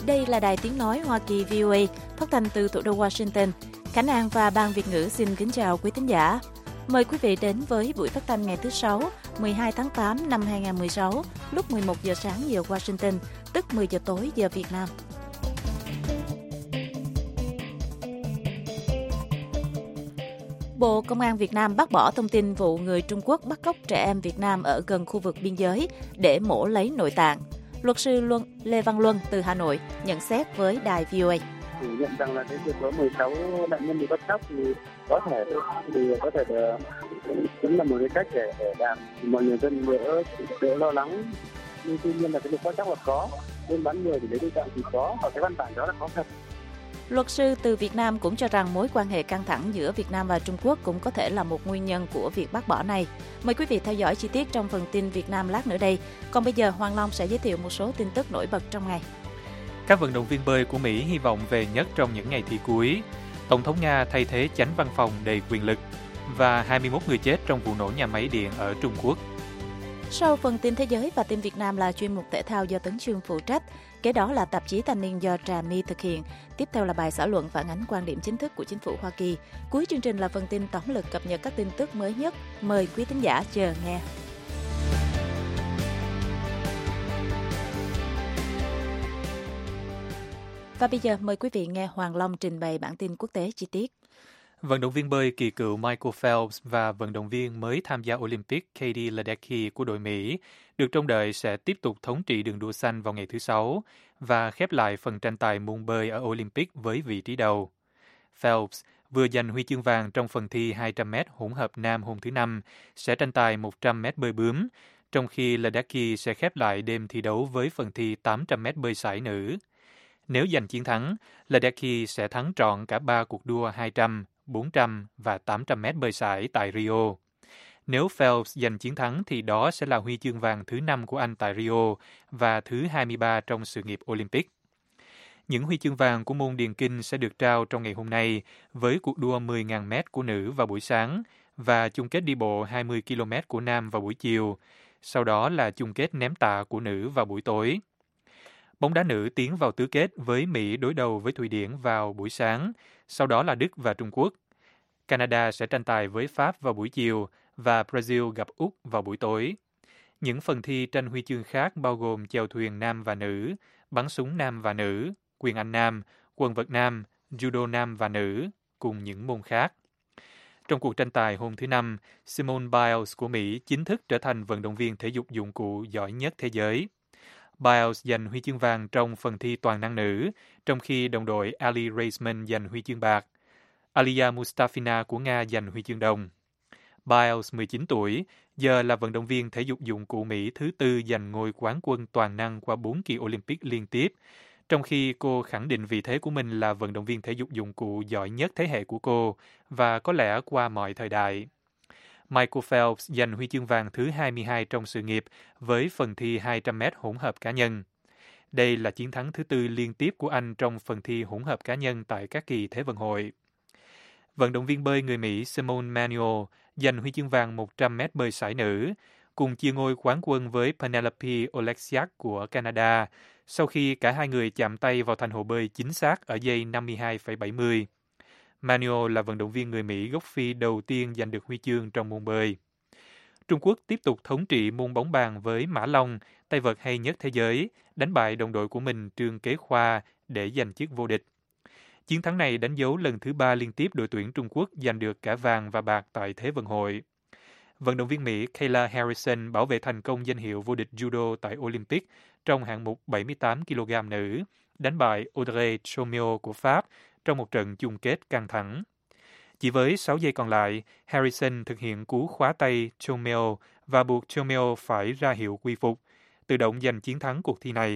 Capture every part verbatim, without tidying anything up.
Đây là Đài Tiếng Nói Hoa Kỳ vê o a, phát thanh từ thủ đô Washington. Khánh An và Ban Việt ngữ xin kính chào quý thính giả. Mời quý vị đến với buổi phát thanh ngày thứ Sáu, mười hai tháng tám năm hai nghìn không trăm mười sáu, lúc mười một giờ sáng giờ Washington, tức mười giờ tối giờ Việt Nam. Bộ Công an Việt Nam bác bỏ thông tin vụ người Trung Quốc bắt cóc trẻ em Việt Nam ở gần khu vực biên giới để mổ lấy nội tạng. Luật sư Luân, Lê Văn Luân từ Hà Nội nhận xét với đài vê o a. Phủ nhận rằng là cái việc có mười sáu nạn nhân bị bắt cóc thì có thể thì có thể là, cũng là một cái cách để, để làm mọi người dân đỡ đỡ lo lắng. Nhưng tuy nhiên là cái việc bắt cóc là có, buôn bán người thì lấy nội tạng thì có, và cái văn bản đó là có thật. Luật sư từ Việt Nam cũng cho rằng mối quan hệ căng thẳng giữa Việt Nam và Trung Quốc cũng có thể là một nguyên nhân của việc bác bỏ này. Mời quý vị theo dõi chi tiết trong phần tin Việt Nam lát nữa đây. Còn bây giờ Hoàng Long sẽ giới thiệu một số tin tức nổi bật trong ngày. Các vận động viên bơi của Mỹ hy vọng về nhất trong những ngày thi cuối. Tổng thống Nga thay thế chánh văn phòng đầy quyền lực. Và hai mươi mốt người chết trong vụ nổ nhà máy điện ở Trung Quốc. Sau phần tin thế giới và tin Việt Nam là chuyên mục thể thao do Tấn Chương phụ trách. Kế đó là tạp chí Thanh niên do Trà My thực hiện. Tiếp theo là bài xã luận phản ánh quan điểm chính thức của chính phủ Hoa Kỳ. Cuối chương trình là phần tin tổng lực cập nhật các tin tức mới nhất. Mời quý thính giả chờ nghe. Và bây giờ mời quý vị nghe Hoàng Long trình bày bản tin quốc tế chi tiết. Vận động viên bơi kỳ cựu Michael Phelps và vận động viên mới tham gia Olympic Katie Ledecky của đội Mỹ được trông đợi sẽ tiếp tục thống trị đường đua xanh vào ngày thứ Sáu và khép lại phần tranh tài môn bơi ở Olympic với vị trí đầu. Phelps vừa giành huy chương vàng trong phần thi hai trăm mét hỗn hợp nam hôm thứ Năm, sẽ tranh tài một trăm mét bơi bướm, trong khi Ledecky sẽ khép lại đêm thi đấu với phần thi tám trăm mét bơi sải nữ. Nếu giành chiến thắng, Ledecky sẽ thắng trọn cả ba cuộc đua hai trăm, bốn trăm và tám trăm mét bơi sải tại Rio. Nếu Phelps giành chiến thắng thì đó sẽ là huy chương vàng thứ năm của anh tại Rio và thứ hai mươi ba trong sự nghiệp Olympic. Những huy chương vàng của môn điền kinh sẽ được trao trong ngày hôm nay với cuộc đua mười nghìn mét của nữ vào buổi sáng và chung kết đi bộ hai mươi ki lô mét của nam vào buổi chiều. Sau đó là chung kết ném tạ của nữ vào buổi tối. Bóng đá nữ tiến vào tứ kết với Mỹ đối đầu với Thụy Điển vào buổi sáng, sau đó là Đức và Trung Quốc. Canada sẽ tranh tài với Pháp vào buổi chiều và Brazil gặp Úc vào buổi tối. Những phần thi tranh huy chương khác bao gồm chèo thuyền nam và nữ, bắn súng nam và nữ, quyền Anh nam, quần vợt nam, judo nam và nữ, cùng những môn khác. Trong cuộc tranh tài hôm thứ Năm, Simone Biles của Mỹ chính thức trở thành vận động viên thể dục dụng cụ giỏi nhất thế giới. Biles giành huy chương vàng trong phần thi toàn năng nữ, trong khi đồng đội Ali Raisman giành huy chương bạc. Alia Mustafina của Nga giành huy chương đồng. Biles, mười chín tuổi, giờ là vận động viên thể dục dụng cụ Mỹ thứ tư giành ngôi quán quân toàn năng qua bốn kỳ Olympic liên tiếp, trong khi cô khẳng định vị thế của mình là vận động viên thể dục dụng cụ giỏi nhất thế hệ của cô và có lẽ qua mọi thời đại. Michael Phelps giành huy chương vàng thứ hai mươi hai trong sự nghiệp với phần thi hai trăm mét hỗn hợp cá nhân. Đây là chiến thắng thứ tư liên tiếp của anh trong phần thi hỗn hợp cá nhân tại các kỳ Thế vận hội. Vận động viên bơi người Mỹ Simone Manuel giành huy chương vàng một trăm mét bơi sải nữ, cùng chia ngôi quán quân với Penelope Oleksiak của Canada, sau khi cả hai người chạm tay vào thành hồ bơi chính xác ở giây năm mươi hai phẩy bảy mươi. Manuel là vận động viên người Mỹ gốc Phi đầu tiên giành được huy chương trong môn bơi. Trung Quốc tiếp tục thống trị môn bóng bàn với Mã Long, tay vợt hay nhất thế giới, đánh bại đồng đội của mình Trương Kế Khoa để giành chức vô địch. Chiến thắng này đánh dấu lần thứ ba liên tiếp đội tuyển Trung Quốc giành được cả vàng và bạc tại Thế vận hội. Vận động viên Mỹ Kayla Harrison bảo vệ thành công danh hiệu vô địch judo tại Olympic trong hạng mục bảy mươi tám ki lô gam nữ, đánh bại Audrey Chomeo của Pháp trong một trận chung kết căng thẳng. Chỉ với sáu giây còn lại, Harrison thực hiện cú khóa tay Chomeo và buộc Chomeo phải ra hiệu quy phục, tự động giành chiến thắng cuộc thi này.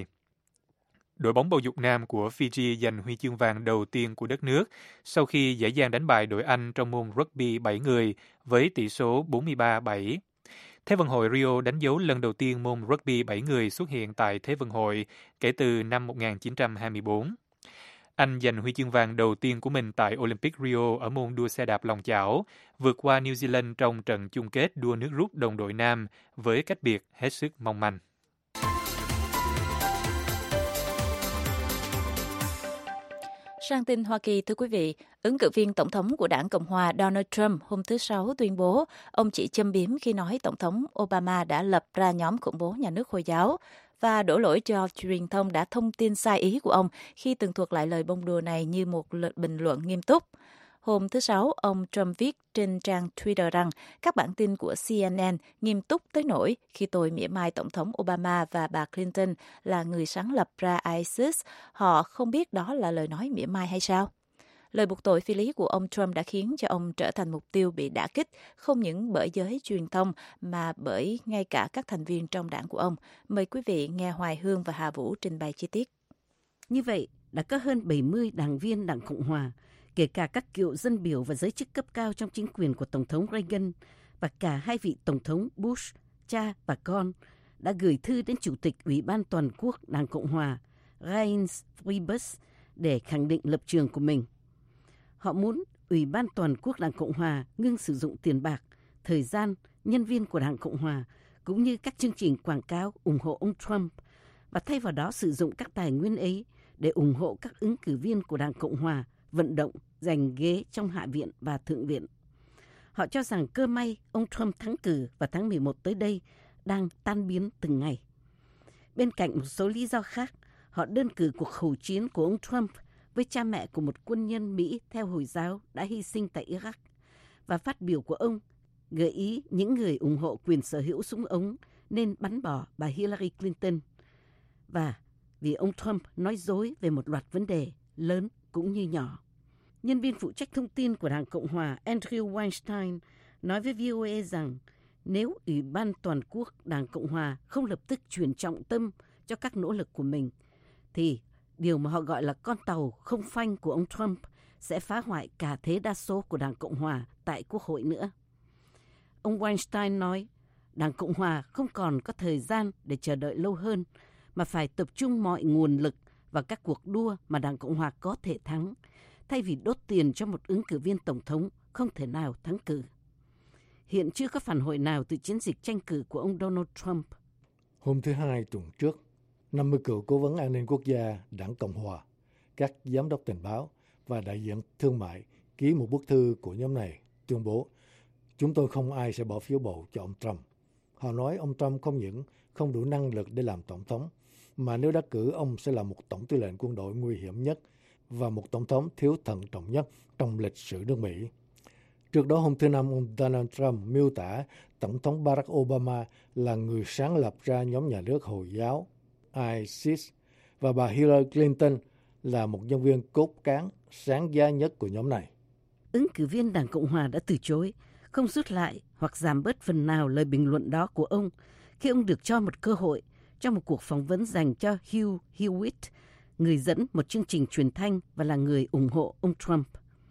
Đội bóng bầu dục nam của Fiji giành huy chương vàng đầu tiên của đất nước sau khi dễ dàng đánh bại đội Anh trong môn rugby bảy người với tỷ số bốn mươi ba bảy. Thế vận hội Rio đánh dấu lần đầu tiên môn rugby bảy người xuất hiện tại Thế vận hội kể từ năm một nghìn chín trăm hai mươi tư. Anh giành huy chương vàng đầu tiên của mình tại Olympic Rio ở môn đua xe đạp lòng chảo, vượt qua New Zealand trong trận chung kết đua nước rút đồng đội nam với cách biệt hết sức mong manh. Sang tin Hoa Kỳ, thưa quý vị, ứng cử viên tổng thống của đảng Cộng hòa Donald Trump hôm thứ Sáu tuyên bố ông chỉ châm biếm khi nói Tổng thống Obama đã lập ra nhóm khủng bố nhà nước Hồi giáo và đổ lỗi cho truyền thông đã thông tin sai ý của ông khi tường thuật lại lời bông đùa này như một bình luận nghiêm túc. Hôm thứ Sáu, ông Trump viết trên trang Twitter rằng các bản tin của C N N nghiêm túc tới nỗi khi tôi mỉa mai Tổng thống Obama và bà Clinton là người sáng lập ra ISIS, họ không biết đó là lời nói mỉa mai hay sao? Lời buộc tội phi lý của ông Trump đã khiến cho ông trở thành mục tiêu bị đả kích không những bởi giới truyền thông mà bởi ngay cả các thành viên trong đảng của ông. Mời quý vị nghe Hoài Hương và Hà Vũ trình bày chi tiết. Như vậy, đã có hơn bảy mươi đảng viên Đảng Cộng hòa, kể cả các cựu dân biểu và giới chức cấp cao trong chính quyền của Tổng thống Reagan và cả hai vị Tổng thống Bush, cha và con, đã gửi thư đến Chủ tịch Ủy ban Toàn quốc Đảng Cộng hòa Reince Priebus để khẳng định lập trường của mình. Họ muốn Ủy ban Toàn quốc Đảng Cộng hòa ngưng sử dụng tiền bạc, thời gian, nhân viên của Đảng Cộng hòa cũng như các chương trình quảng cáo ủng hộ ông Trump và thay vào đó sử dụng các tài nguyên ấy để ủng hộ các ứng cử viên của Đảng Cộng hòa vận động giành ghế trong Hạ viện và Thượng viện. Họ cho rằng cơ may ông Trump thắng cử vào tháng mười một tới đây đang tan biến từng ngày. Bên cạnh một số lý do khác, họ đơn cử cuộc khẩu chiến của ông Trump với cha mẹ của một quân nhân Mỹ theo Hồi giáo đã hy sinh tại Iraq và phát biểu của ông gợi ý những người ủng hộ quyền sở hữu súng ống nên bắn bỏ bà Hillary Clinton và vì ông Trump nói dối về một loạt vấn đề lớn cũng như nhỏ. Nhân viên phụ trách thông tin của Đảng Cộng hòa Andrew Weinstein nói với vê o a rằng nếu Ủy ban Toàn quốc Đảng Cộng hòa không lập tức chuyển trọng tâm cho các nỗ lực của mình, thì điều mà họ gọi là con tàu không phanh của ông Trump sẽ phá hoại cả thế đa số của Đảng Cộng hòa tại Quốc hội nữa. Ông Weinstein nói, Đảng Cộng hòa không còn có thời gian để chờ đợi lâu hơn, mà phải tập trung mọi nguồn lực vào các cuộc đua mà Đảng Cộng hòa có thể thắng, thay vì đốt tiền cho một ứng cử viên tổng thống không thể nào thắng cử. Hiện chưa có phản hồi nào từ chiến dịch tranh cử của ông Donald Trump. Hôm thứ Hai tuần trước, năm mươi cựu cố vấn an ninh quốc gia Đảng Cộng hòa, các giám đốc tình báo và đại diện thương mại ký một bức thư của nhóm này tuyên bố chúng tôi không ai sẽ bỏ phiếu bầu cho ông Trump. Họ nói ông Trump không những không đủ năng lực để làm tổng thống, mà nếu đắc cử ông sẽ là một tổng tư lệnh quân đội nguy hiểm nhất và một tổng thống thiếu thận trọng nhất trong lịch sử nước Mỹ. Trước đó hôm thứ Năm, ông Donald Trump miêu tả Tổng thống Barack Obama là người sáng lập ra nhóm nhà nước Hồi giáo ISIS và bà Hillary Clinton là một nhân viên cốt cán sáng giá nhất của nhóm này. Ứng cử viên Đảng Cộng hòa đã từ chối, không rút lại hoặc giảm bớt phần nào lời bình luận đó của ông khi ông được cho một cơ hội trong một cuộc phỏng vấn dành cho Hugh Hewitt, người dẫn một chương trình truyền thanh và là người ủng hộ ông Trump.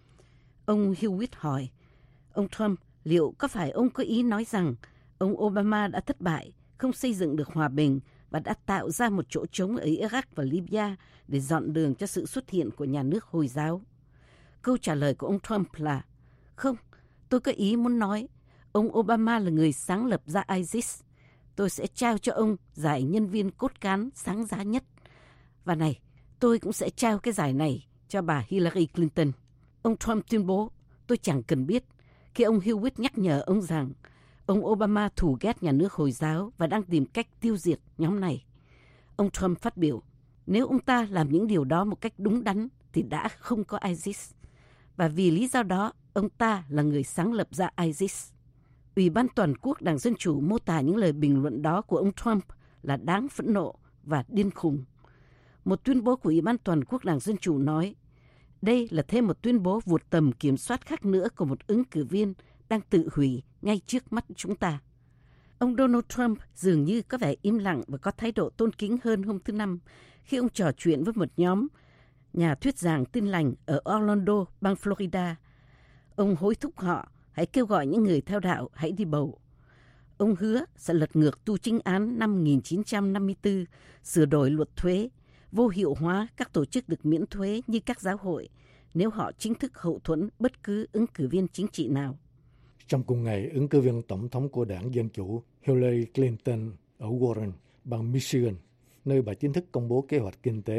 Ông Hewitt hỏi, ông Trump liệu có phải ông có ý nói rằng ông Obama đã thất bại, không xây dựng được hòa bình và đã tạo ra một chỗ trống ở Iraq và Libya để dọn đường cho sự xuất hiện của nhà nước Hồi giáo? Câu trả lời của ông Trump là, không, tôi có ý muốn nói, ông Obama là người sáng lập ra ISIS. Tôi sẽ trao cho ông giải nhân viên cốt cán sáng giá nhất. Và này, tôi cũng sẽ trao cái giải này cho bà Hillary Clinton. Ông Trump tuyên bố, tôi chẳng cần biết, khi ông Hewitt nhắc nhở ông rằng ông Obama thù ghét nhà nước Hồi giáo và đang tìm cách tiêu diệt nhóm này. Ông Trump phát biểu, nếu ông ta làm những điều đó một cách đúng đắn thì đã không có ISIS. Và vì lý do đó, ông ta là người sáng lập ra ISIS. Ủy ban Toàn quốc Đảng Dân Chủ mô tả những lời bình luận đó của ông Trump là đáng phẫn nộ và điên khùng. Một tuyên bố của Ủy ban Toàn quốc Đảng Dân Chủ nói, đây là thêm một tuyên bố vượt tầm kiểm soát khác nữa của một ứng cử viên đang tự hủy ngay trước mắt chúng ta. Ông Donald Trump dường như có vẻ im lặng và có thái độ tôn kính hơn hôm thứ Năm khi ông trò chuyện với một nhóm nhà thuyết giảng Tin lành ở Orlando, bang Florida. Ông hối thúc họ hãy kêu gọi những người theo đạo hãy đi bầu. Ông hứa sẽ lật ngược tu chính án năm một nghìn chín trăm năm mươi tư, sửa đổi luật thuế, vô hiệu hóa các tổ chức được miễn thuế như các giáo hội nếu họ chính thức hậu thuẫn bất cứ ứng cử viên chính trị nào. Trong cùng ngày, ứng cử viên tổng thống của Đảng Dân Chủ Hillary Clinton ở Warren, bang Michigan, nơi bà chính thức công bố kế hoạch kinh tế,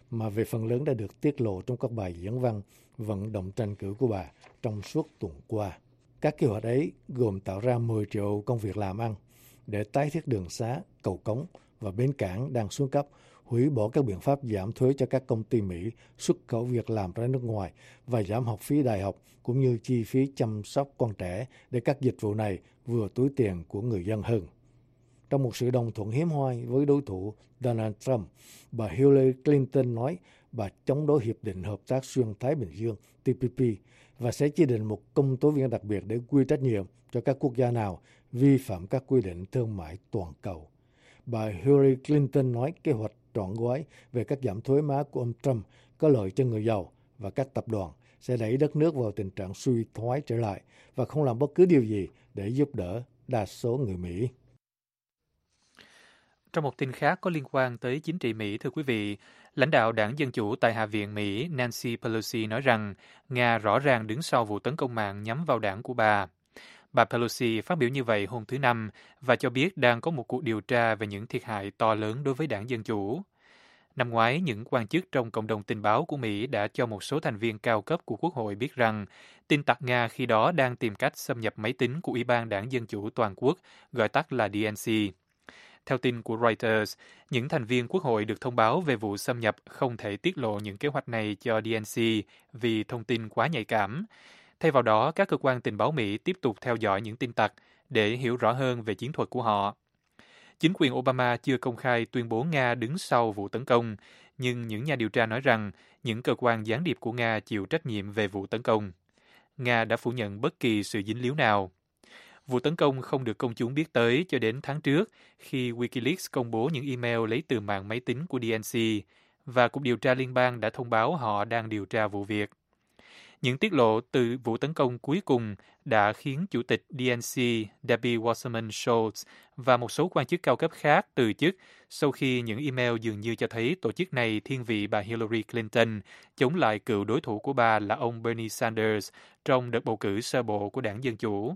mà về phần lớn đã được tiết lộ trong các bài diễn văn vận động tranh cử của bà trong suốt tuần qua. Các kế hoạch ấy gồm tạo ra mười triệu công việc làm ăn để tái thiết đường xá, cầu cống và bến cảng đang xuống cấp, hủy bỏ các biện pháp giảm thuế cho các công ty Mỹ xuất khẩu việc làm ra nước ngoài và giảm học phí đại học cũng như chi phí chăm sóc con trẻ để các dịch vụ này vừa túi tiền của người dân hơn. Trong một sự đồng thuận hiếm hoi với đối thủ Donald Trump, bà Hillary Clinton nói bà chống đối Hiệp định Hợp tác Xuyên Thái Bình Dương T P P và sẽ chỉ định một công tố viên đặc biệt để quy trách nhiệm cho các quốc gia nào vi phạm các quy định thương mại toàn cầu. Bà Hillary Clinton nói kế hoạch trọn gói về các giảm thuế má của ông Trump có lợi cho người giàu và các tập đoàn sẽ đẩy đất nước vào tình trạng suy thoái trở lại và không làm bất cứ điều gì để giúp đỡ đa số người Mỹ. Trong một tin khác có liên quan tới chính trị Mỹ, thưa quý vị, lãnh đạo đảng Dân Chủ tại Hạ viện Mỹ Nancy Pelosi nói rằng Nga rõ ràng đứng sau vụ tấn công mạng nhắm vào đảng của bà. Bà Pelosi phát biểu như vậy hôm thứ Năm và cho biết đang có một cuộc điều tra về những thiệt hại to lớn đối với đảng Dân Chủ. Năm ngoái, những quan chức trong cộng đồng tình báo của Mỹ đã cho một số thành viên cao cấp của Quốc hội biết rằng tin tặc Nga khi đó đang tìm cách xâm nhập máy tính của Ủy ban Đảng Dân Chủ Toàn quốc, gọi tắt là D N C. Theo tin của Reuters, những thành viên Quốc hội được thông báo về vụ xâm nhập không thể tiết lộ những kế hoạch này cho D N C vì thông tin quá nhạy cảm. Thay vào đó, các cơ quan tình báo Mỹ tiếp tục theo dõi những tin tặc để hiểu rõ hơn về chiến thuật của họ. Chính quyền Obama chưa công khai tuyên bố Nga đứng sau vụ tấn công, nhưng những nhà điều tra nói rằng những cơ quan gián điệp của Nga chịu trách nhiệm về vụ tấn công. Nga đã phủ nhận bất kỳ sự dính líu nào. Vụ tấn công không được công chúng biết tới cho đến tháng trước khi Wikileaks công bố những email lấy từ mạng máy tính của D N C và Cục Điều tra Liên bang đã thông báo họ đang điều tra vụ việc. Những tiết lộ từ vụ tấn công cuối cùng đã khiến Chủ tịch D N C Debbie Wasserman Schultz và một số quan chức cao cấp khác từ chức sau khi những email dường như cho thấy tổ chức này thiên vị bà Hillary Clinton, chống lại cựu đối thủ của bà là ông Bernie Sanders trong đợt bầu cử sơ bộ của đảng Dân Chủ.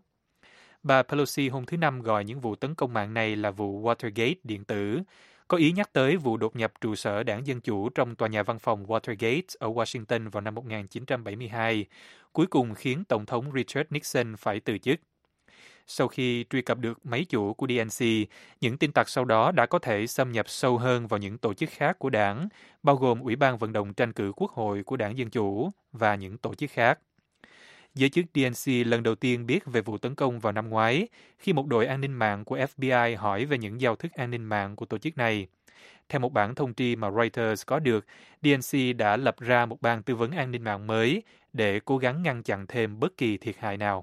Bà Pelosi hôm thứ Năm gọi những vụ tấn công mạng này là vụ Watergate điện tử, có ý nhắc tới vụ đột nhập trụ sở đảng Dân Chủ trong tòa nhà văn phòng Watergate ở Washington vào năm một nghìn chín trăm bảy mươi hai, cuối cùng khiến Tổng thống Richard Nixon phải từ chức. Sau khi truy cập được máy chủ của D N C, những tin tặc sau đó đã có thể xâm nhập sâu hơn vào những tổ chức khác của đảng, bao gồm Ủy ban vận động tranh cử Quốc hội của đảng Dân Chủ và những tổ chức khác. Giới chức D N C lần đầu tiên biết về vụ tấn công vào năm ngoái, khi một đội an ninh mạng của F B I hỏi về những giao thức an ninh mạng của tổ chức này. Theo một bản thông tri mà Reuters có được, D N C đã lập ra một ban tư vấn an ninh mạng mới để cố gắng ngăn chặn thêm bất kỳ thiệt hại nào.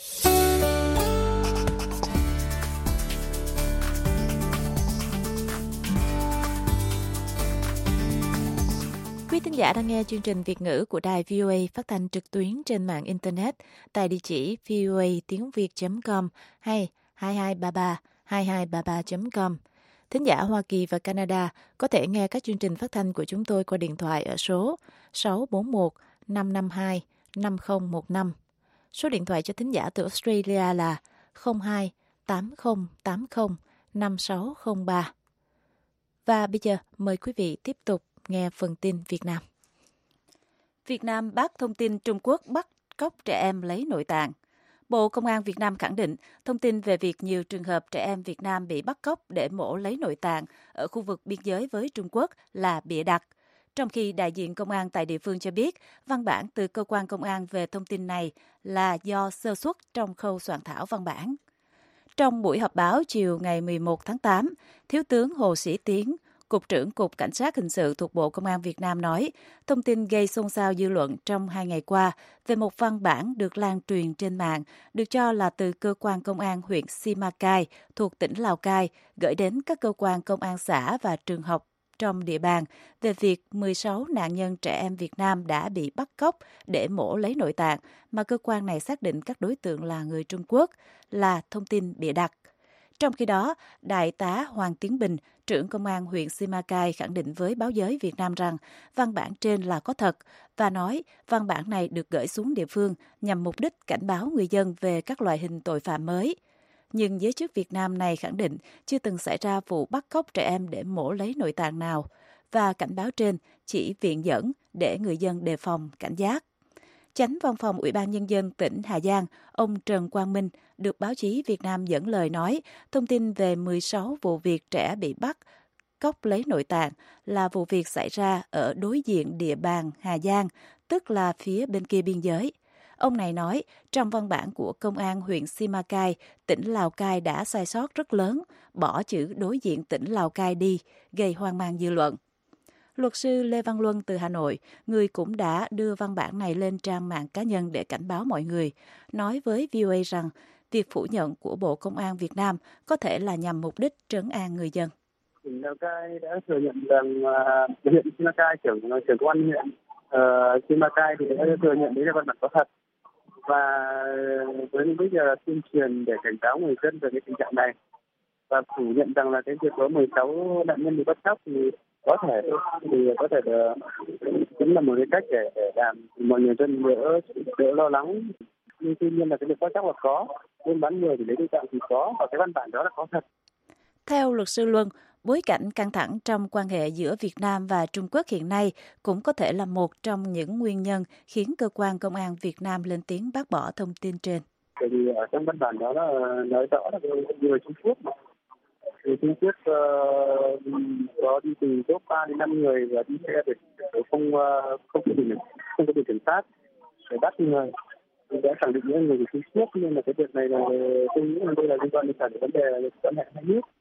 Quý thính giả đang nghe chương trình Việt ngữ của đài V O A phát thanh trực tuyến trên mạng Internet tại địa chỉ voa tiếng việt chấm com hay hai hai ba ba hai hai ba ba chấm com. Thính giả Hoa Kỳ và Canada có thể nghe các chương trình phát thanh của chúng tôi qua điện thoại ở số sáu bốn một năm năm hai năm không một năm. Số điện thoại cho thính giả từ Australia là không hai tám không tám không năm sáu không ba. Và bây giờ mời quý vị tiếp tục nghe phần tin Việt Nam. Việt Nam bác thông tin Trung Quốc bắt cóc trẻ em lấy nội tạng. Bộ Công an Việt Nam khẳng định thông tin về việc nhiều trường hợp trẻ em Việt Nam bị bắt cóc để mổ lấy nội tạng ở khu vực biên giới với Trung Quốc là bịa đặt. Trong khi đại diện công an tại địa phương cho biết văn bản từ cơ quan công an về thông tin này là do sơ suất trong khâu soạn thảo văn bản. Trong buổi họp báo chiều ngày mười một tháng tám, Thiếu tướng Hồ Sĩ Tiến, Cục trưởng Cục Cảnh sát Hình sự thuộc Bộ Công an Việt Nam nói, thông tin gây xôn xao dư luận trong hai ngày qua về một văn bản được lan truyền trên mạng, được cho là từ cơ quan công an huyện Simacai thuộc tỉnh Lào Cai gửi đến các cơ quan công an xã và trường học trong địa bàn về việc mười sáu nạn nhân trẻ em Việt Nam đã bị bắt cóc để mổ lấy nội tạng mà cơ quan này xác định các đối tượng là người Trung Quốc là thông tin bịa đặt. Trong khi đó, Đại tá Hoàng Tiến Bình, trưởng công an huyện Simacai khẳng định với báo giới Việt Nam rằng văn bản trên là có thật và nói văn bản này được gửi xuống địa phương nhằm mục đích cảnh báo người dân về các loại hình tội phạm mới. Nhưng giới chức Việt Nam này khẳng định chưa từng xảy ra vụ bắt cóc trẻ em để mổ lấy nội tạng nào. và cảnh báo trên chỉ viện dẫn để người dân đề phòng cảnh giác. Chánh văn phòng Ủy ban Nhân dân tỉnh Hà Giang, ông Trần Quang Minh, được báo chí Việt Nam dẫn lời nói, thông tin về mười sáu vụ việc trẻ bị bắt cóc lấy nội tạng là vụ việc xảy ra ở đối diện địa bàn Hà Giang, tức là phía bên kia biên giới. Ông này nói, trong văn bản của Công an huyện Simacai, tỉnh Lào Cai đã sai sót rất lớn, bỏ chữ đối diện tỉnh Lào Cai đi, gây hoang mang dư luận. Luật sư Lê Văn Luân từ Hà Nội, người cũng đã đưa văn bản này lên trang mạng cá nhân để cảnh báo mọi người, nói với vê o a rằng việc phủ nhận của Bộ Công an Việt Nam có thể là nhằm mục đích trấn an người dân. Tỉnh Lào Cai đã thừa nhận rằng uh, huyện Simacai, trưởng trưởng công an huyện uh, Simacai thì đã thừa nhận đấy là văn bản có thật. Và với những bây giờ tuyên truyền để cảnh cáo người dân về cái tình trạng này và phủ nhận rằng là cái việc có mười sáu nạn nhân bị bắt cóc thì có thể thì có thể là, cũng là một cái cách để, để làm mọi người dân đỡ đỡ lo lắng. Nhưng tuy nhiên là cái việc bắt cóc là có, buôn bán người thì lấy nội tạng thì có, và cái văn bản đó là có thật. Theo luật sư Luân, bối cảnh căng thẳng trong quan hệ giữa Việt Nam và Trung Quốc hiện nay cũng có thể là một trong những nguyên nhân khiến cơ quan công an Việt Nam lên tiếng bác bỏ thông tin trên. Bởi vì ở trong văn bản đó là nói rõ là người Trung Quốc mà. Người Trung Quốc uh, có đi từ top ba đến năm người và đi xe để, để không uh, không có biển không có biển kiểm soát để bắt người. Thì đã khẳng định những người của Trung Quốc, nhưng mà cái việc này là tôi nghĩ là đây là liên quan đến cả vấn đề quan hệ hai nước.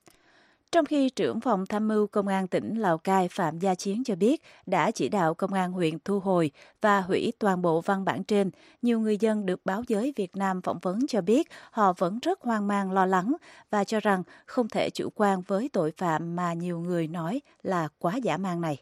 Trong khi trưởng phòng tham mưu Công an tỉnh Lào Cai Phạm Gia Chiến cho biết đã chỉ đạo Công an huyện thu hồi và hủy toàn bộ văn bản trên, nhiều người dân được báo giới Việt Nam phỏng vấn cho biết họ vẫn rất hoang mang lo lắng và cho rằng không thể chủ quan với tội phạm mà nhiều người nói là quá dã man này.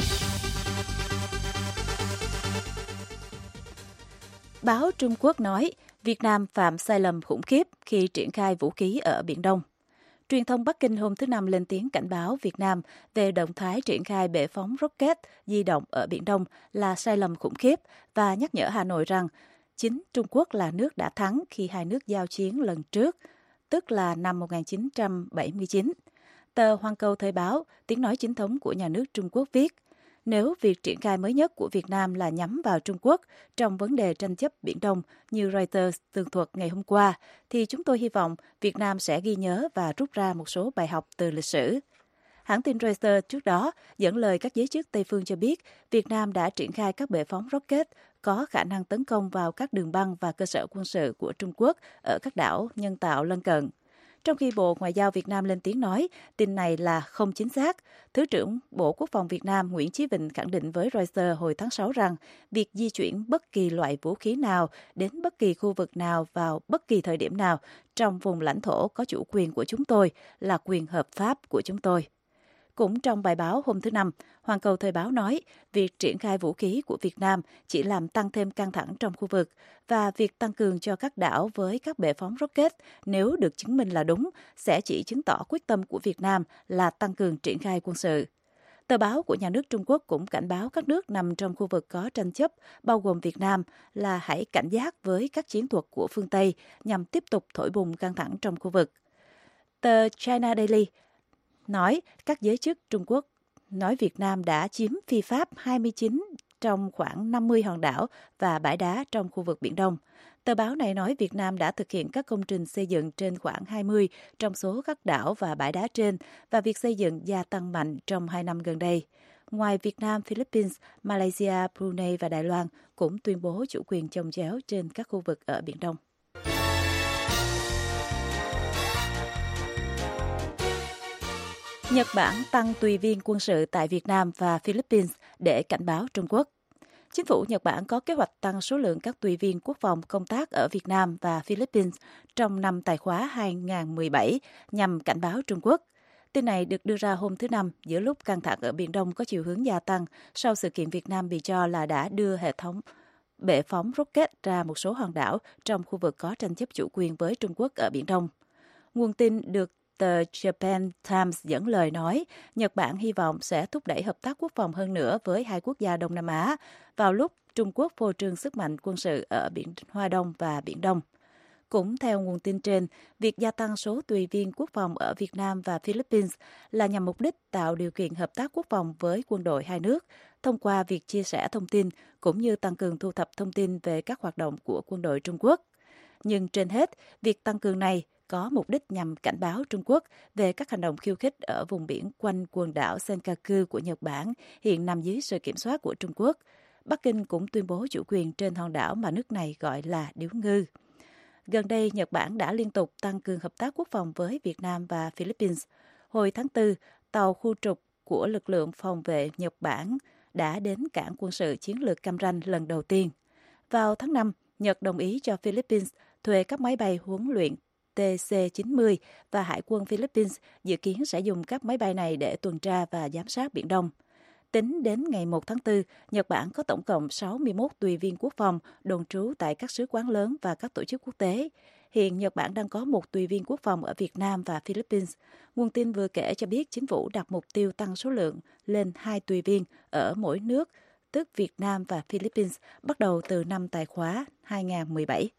Báo Trung Quốc nói Việt Nam phạm sai lầm khủng khiếp khi triển khai vũ khí ở Biển Đông. Truyền thông Bắc Kinh hôm thứ Năm lên tiếng cảnh báo Việt Nam về động thái triển khai bệ phóng rocket di động ở Biển Đông là sai lầm khủng khiếp và nhắc nhở Hà Nội rằng chính Trung Quốc là nước đã thắng khi hai nước giao chiến lần trước, tức là năm một nghìn chín trăm bảy mươi chín. Tờ Hoàn Cầu Thời báo, tiếng nói chính thống của nhà nước Trung Quốc viết, nếu việc triển khai mới nhất của Việt Nam là nhắm vào Trung Quốc trong vấn đề tranh chấp Biển Đông như Reuters tường thuật ngày hôm qua, thì chúng tôi hy vọng Việt Nam sẽ ghi nhớ và rút ra một số bài học từ lịch sử. Hãng tin Reuters trước đó dẫn lời các giới chức Tây phương cho biết Việt Nam đã triển khai các bệ phóng rocket có khả năng tấn công vào các đường băng và cơ sở quân sự của Trung Quốc ở các đảo nhân tạo lân cận. Trong khi Bộ Ngoại giao Việt Nam lên tiếng nói tin này là không chính xác, Thứ trưởng Bộ Quốc phòng Việt Nam Nguyễn Chí Vịnh khẳng định với Reuters hồi tháng sáu rằng việc di chuyển bất kỳ loại vũ khí nào đến bất kỳ khu vực nào vào bất kỳ thời điểm nào trong vùng lãnh thổ có chủ quyền của chúng tôi là quyền hợp pháp của chúng tôi. Cũng trong bài báo hôm thứ Năm, Hoàn Cầu Thời báo nói việc triển khai vũ khí của Việt Nam chỉ làm tăng thêm căng thẳng trong khu vực và việc tăng cường cho các đảo với các bệ phóng rocket nếu được chứng minh là đúng sẽ chỉ chứng tỏ quyết tâm của Việt Nam là tăng cường triển khai quân sự. Tờ báo của nhà nước Trung Quốc cũng cảnh báo các nước nằm trong khu vực có tranh chấp, bao gồm Việt Nam, là hãy cảnh giác với các chiến thuật của phương Tây nhằm tiếp tục thổi bùng căng thẳng trong khu vực. Tờ China Daily nói các giới chức Trung Quốc nói Việt Nam đã chiếm phi pháp hai mươi chín trong khoảng năm mươi hòn đảo và bãi đá trong khu vực Biển Đông. Tờ báo này nói Việt Nam đã thực hiện các công trình xây dựng trên khoảng hai mươi trong số các đảo và bãi đá trên và việc xây dựng gia tăng mạnh trong hai năm gần đây. Ngoài Việt Nam, Philippines, Malaysia, Brunei và Đài Loan cũng tuyên bố chủ quyền chồng chéo trên các khu vực ở Biển Đông. Nhật Bản tăng tùy viên quân sự tại Việt Nam và Philippines để cảnh báo Trung Quốc. Chính phủ Nhật Bản có kế hoạch tăng số lượng các tùy viên quốc phòng công tác ở Việt Nam và Philippines trong năm tài khóa hai không một bảy nhằm cảnh báo Trung Quốc. Tin này được đưa ra hôm thứ Năm giữa lúc căng thẳng ở Biển Đông có chiều hướng gia tăng sau sự kiện Việt Nam bị cho là đã đưa hệ thống bệ phóng rocket ra một số hòn đảo trong khu vực có tranh chấp chủ quyền với Trung Quốc ở Biển Đông. Nguồn tin được tờ Japan Times dẫn lời nói, Nhật Bản hy vọng sẽ thúc đẩy hợp tác quốc phòng hơn nữa với hai quốc gia Đông Nam Á vào lúc Trung Quốc phô trương sức mạnh quân sự ở Biển Hoa Đông và Biển Đông. Cũng theo nguồn tin trên, việc gia tăng số tùy viên quốc phòng ở Việt Nam và Philippines là nhằm mục đích tạo điều kiện hợp tác quốc phòng với quân đội hai nước, thông qua việc chia sẻ thông tin cũng như tăng cường thu thập thông tin về các hoạt động của quân đội Trung Quốc. Nhưng trên hết, việc tăng cường này có mục đích nhằm cảnh báo Trung Quốc về các hành động khiêu khích ở vùng biển quanh quần đảo Senkaku của Nhật Bản, hiện nằm dưới sự kiểm soát của Trung Quốc. Bắc Kinh cũng tuyên bố chủ quyền trên hòn đảo mà nước này gọi là điếu ngư. Gần đây, Nhật Bản đã liên tục tăng cường hợp tác quốc phòng với Việt Nam và Philippines. Hồi tháng tư, tàu khu trục của lực lượng phòng vệ Nhật Bản đã đến cảng quân sự chiến lược Cam Ranh lần đầu tiên. Vào tháng năm, Nhật đồng ý cho Philippines thuê các máy bay huấn luyện T C chín mươi và Hải quân Philippines dự kiến sẽ dùng các máy bay này để tuần tra và giám sát Biển Đông. Tính đến ngày một tháng tư, Nhật Bản có tổng cộng sáu mươi mốt tùy viên quốc phòng đồn trú tại các sứ quán lớn và các tổ chức quốc tế. Hiện Nhật Bản đang có một tùy viên quốc phòng ở Việt Nam và Philippines. Nguồn tin vừa kể cho biết chính phủ đặt mục tiêu tăng số lượng lên hai tùy viên ở mỗi nước, tức Việt Nam và Philippines, bắt đầu từ năm tài khóa hai không một bảy.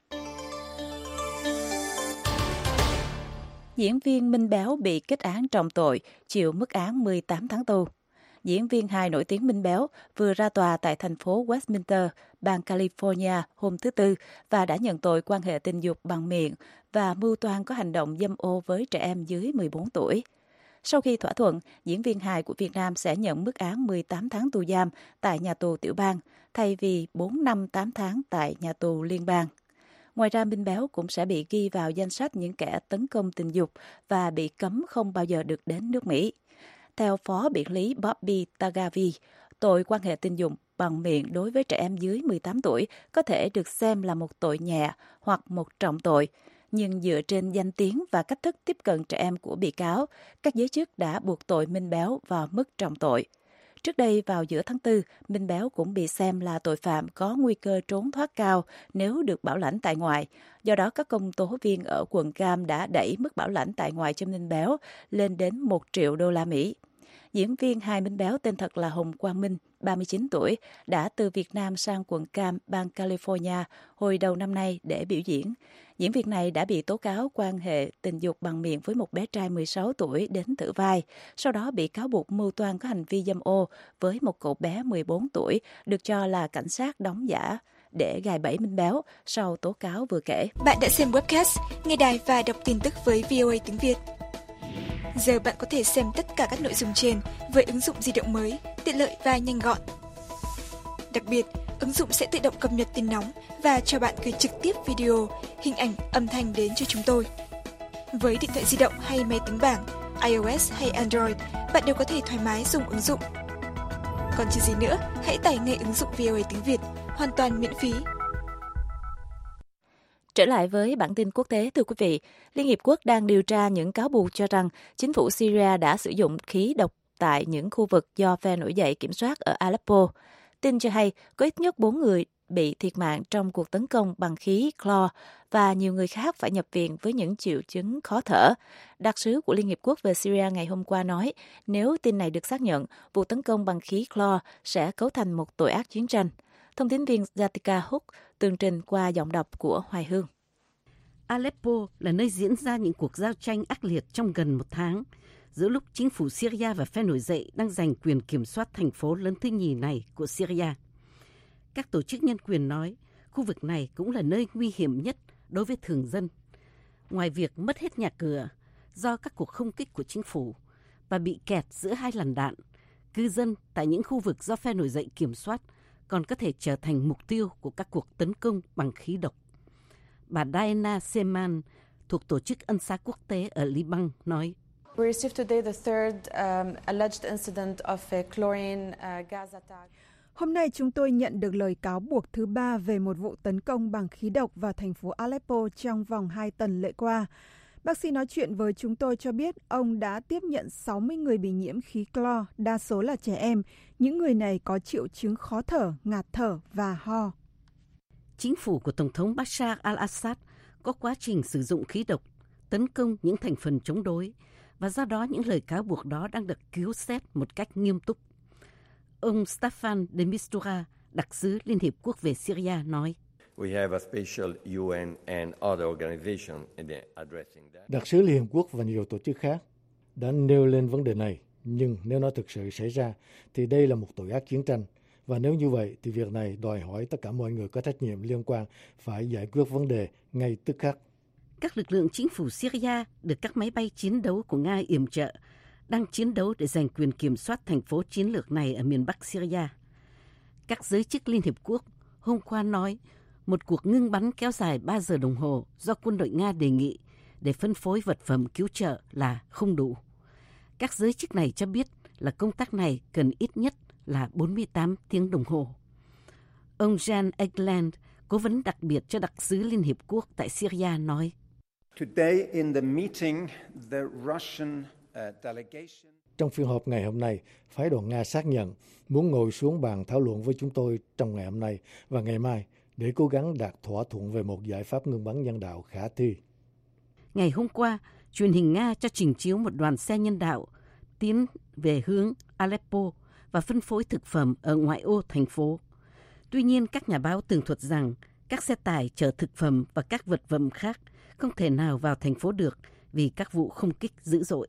Diễn viên Minh Béo bị kết án trọng tội, chịu mức án mười tám tháng tù. Diễn viên hài nổi tiếng Minh Béo vừa ra tòa tại thành phố Westminster, bang California hôm thứ Tư và đã nhận tội quan hệ tình dục bằng miệng và mưu toan có hành động dâm ô với trẻ em dưới mười bốn tuổi. Sau khi thỏa thuận, diễn viên hài của Việt Nam sẽ nhận mức án mười tám tháng tù giam tại nhà tù tiểu bang, thay vì bốn năm tám tháng tại nhà tù liên bang. Ngoài ra, Minh Béo cũng sẽ bị ghi vào danh sách những kẻ tấn công tình dục và bị cấm không bao giờ được đến nước Mỹ. Theo Phó Biện lý Bobby Tagavi, tội quan hệ tình dục bằng miệng đối với trẻ em dưới mười tám tuổi có thể được xem là một tội nhẹ hoặc một trọng tội. Nhưng dựa trên danh tiếng và cách thức tiếp cận trẻ em của bị cáo, các giới chức đã buộc tội Minh Béo vào mức trọng tội. Trước đây, vào giữa tháng tư, Minh Béo cũng bị xem là tội phạm có nguy cơ trốn thoát cao nếu được bảo lãnh tại ngoại. Do đó, các công tố viên ở quận Cam đã đẩy mức bảo lãnh tại ngoại cho Minh Béo lên đến một triệu đô la Mỹ. Diễn viên hài Minh Béo tên thật là Hồng Quang Minh, ba mươi chín tuổi, đã từ Việt Nam sang quận Cam, bang California hồi đầu năm nay để biểu diễn. Diễn viên này đã bị tố cáo quan hệ tình dục bằng miệng với một bé trai mười sáu tuổi đến thử vai, sau đó bị cáo buộc mưu toan có hành vi dâm ô với một cậu bé mười bốn tuổi, được cho là cảnh sát đóng giả để gài bẫy Minh Béo sau tố cáo vừa kể. Bạn đã xem webcast, nghe đài và đọc tin tức với vê o a tiếng Việt. Giờ bạn có thể xem tất cả các nội dung trên với ứng dụng di động mới, tiện lợi và nhanh gọn. Đặc biệt, ứng dụng sẽ tự động cập nhật tin nóng và cho bạn gửi trực tiếp video, hình ảnh, âm thanh đến cho chúng tôi. Với điện thoại di động hay máy tính bảng, iOS hay Android, bạn đều có thể thoải mái dùng ứng dụng. Còn chờ gì nữa, hãy tải ngay ứng dụng vê o a tiếng Việt, hoàn toàn miễn phí. Trở lại với bản tin quốc tế, thưa quý vị, Liên Hiệp Quốc đang điều tra những cáo buộc cho rằng chính phủ Syria đã sử dụng khí độc tại những khu vực do phe nổi dậy kiểm soát ở Aleppo. Tin cho hay có ít nhất bốn người bị thiệt mạng trong cuộc tấn công bằng khí clor và nhiều người khác phải nhập viện với những triệu chứng khó thở. Đặc sứ của Liên Hiệp Quốc về Syria ngày hôm qua nói nếu tin này được xác nhận, vụ tấn công bằng khí clor sẽ cấu thành một tội ác chiến tranh. Thông tin viên Jatika Hook tường trình qua giọng đọc của Hoài Hương. Aleppo là nơi diễn ra những cuộc giao tranh ác liệt trong gần một tháng, giữa lúc chính phủ Syria và phe nổi dậy đang giành quyền kiểm soát thành phố lớn thứ nhì này của Syria. Các tổ chức nhân quyền nói khu vực này cũng là nơi nguy hiểm nhất đối với thường dân. Ngoài việc mất hết nhà cửa do các cuộc không kích của chính phủ và bị kẹt giữa hai làn đạn, cư dân tại những khu vực do phe nổi dậy kiểm soát còn có thể trở thành mục tiêu của các cuộc tấn công bằng khí độc. Bà Diana Seman thuộc Tổ chức Ân xá Quốc tế ở Liban nói, We received today the third um, alleged incident of a chlorine uh, gas attack. Hôm nay chúng tôi nhận được lời cáo buộc thứ ba về một vụ tấn công bằng khí độc vào thành phố Aleppo trong vòng hai tuần lễ qua. Bác sĩ nói chuyện với chúng tôi cho biết ông đã tiếp nhận sáu mươi người bị nhiễm khí clor, đa số là trẻ em. Những người này có triệu chứng khó thở, ngạt thở và ho. Chính phủ của Tổng thống Bashar al-Assad có quá trình sử dụng khí độc, tấn công những thành phần chống đối, và do đó những lời cáo buộc đó đang được cứu xét một cách nghiêm túc. Ông Staffan de Mistura, đặc sứ Liên Hiệp Quốc về Syria nói, Đặc sứ Liên Hiệp Quốc và nhiều tổ chức khác đã nêu lên vấn đề này, nhưng nếu nó thực sự xảy ra thì đây là một tội ác chiến tranh. Và nếu như vậy thì việc này đòi hỏi tất cả mọi người có trách nhiệm liên quan phải giải quyết vấn đề ngay tức khắc. Các lực lượng chính phủ Syria được các máy bay chiến đấu của Nga yểm trợ đang chiến đấu để giành quyền kiểm soát thành phố chiến lược này ở miền Bắc Syria. Các giới chức Liên Hiệp Quốc hôm qua nói một cuộc ngưng bắn kéo dài ba giờ đồng hồ do quân đội Nga đề nghị để phân phối vật phẩm cứu trợ là không đủ. Các giới chức này cho biết là công tác này cần ít nhất là bốn mươi tám tiếng đồng hồ. Ông Jan Egeland, cố vấn đặc biệt cho đặc sứ Liên Hiệp Quốc tại Syria nói, Today in the meeting, the Russian uh, delegation... Trong phiên họp ngày hôm nay, phái đoàn Nga xác nhận muốn ngồi xuống bàn thảo luận với chúng tôi trong ngày hôm nay và ngày mai để cố gắng đạt thỏa thuận về một giải pháp ngừng bắn nhân đạo khả thi. Ngày hôm qua, truyền hình Nga cho trình chiếu một đoàn xe nhân đạo tiến về hướng Aleppo và phân phối thực phẩm ở ngoại ô thành phố. Tuy nhiên, các nhà báo tường thuật rằng các xe tải chở thực phẩm và các vật phẩm khác không thể nào vào thành phố được vì các vụ không kích dữ dội.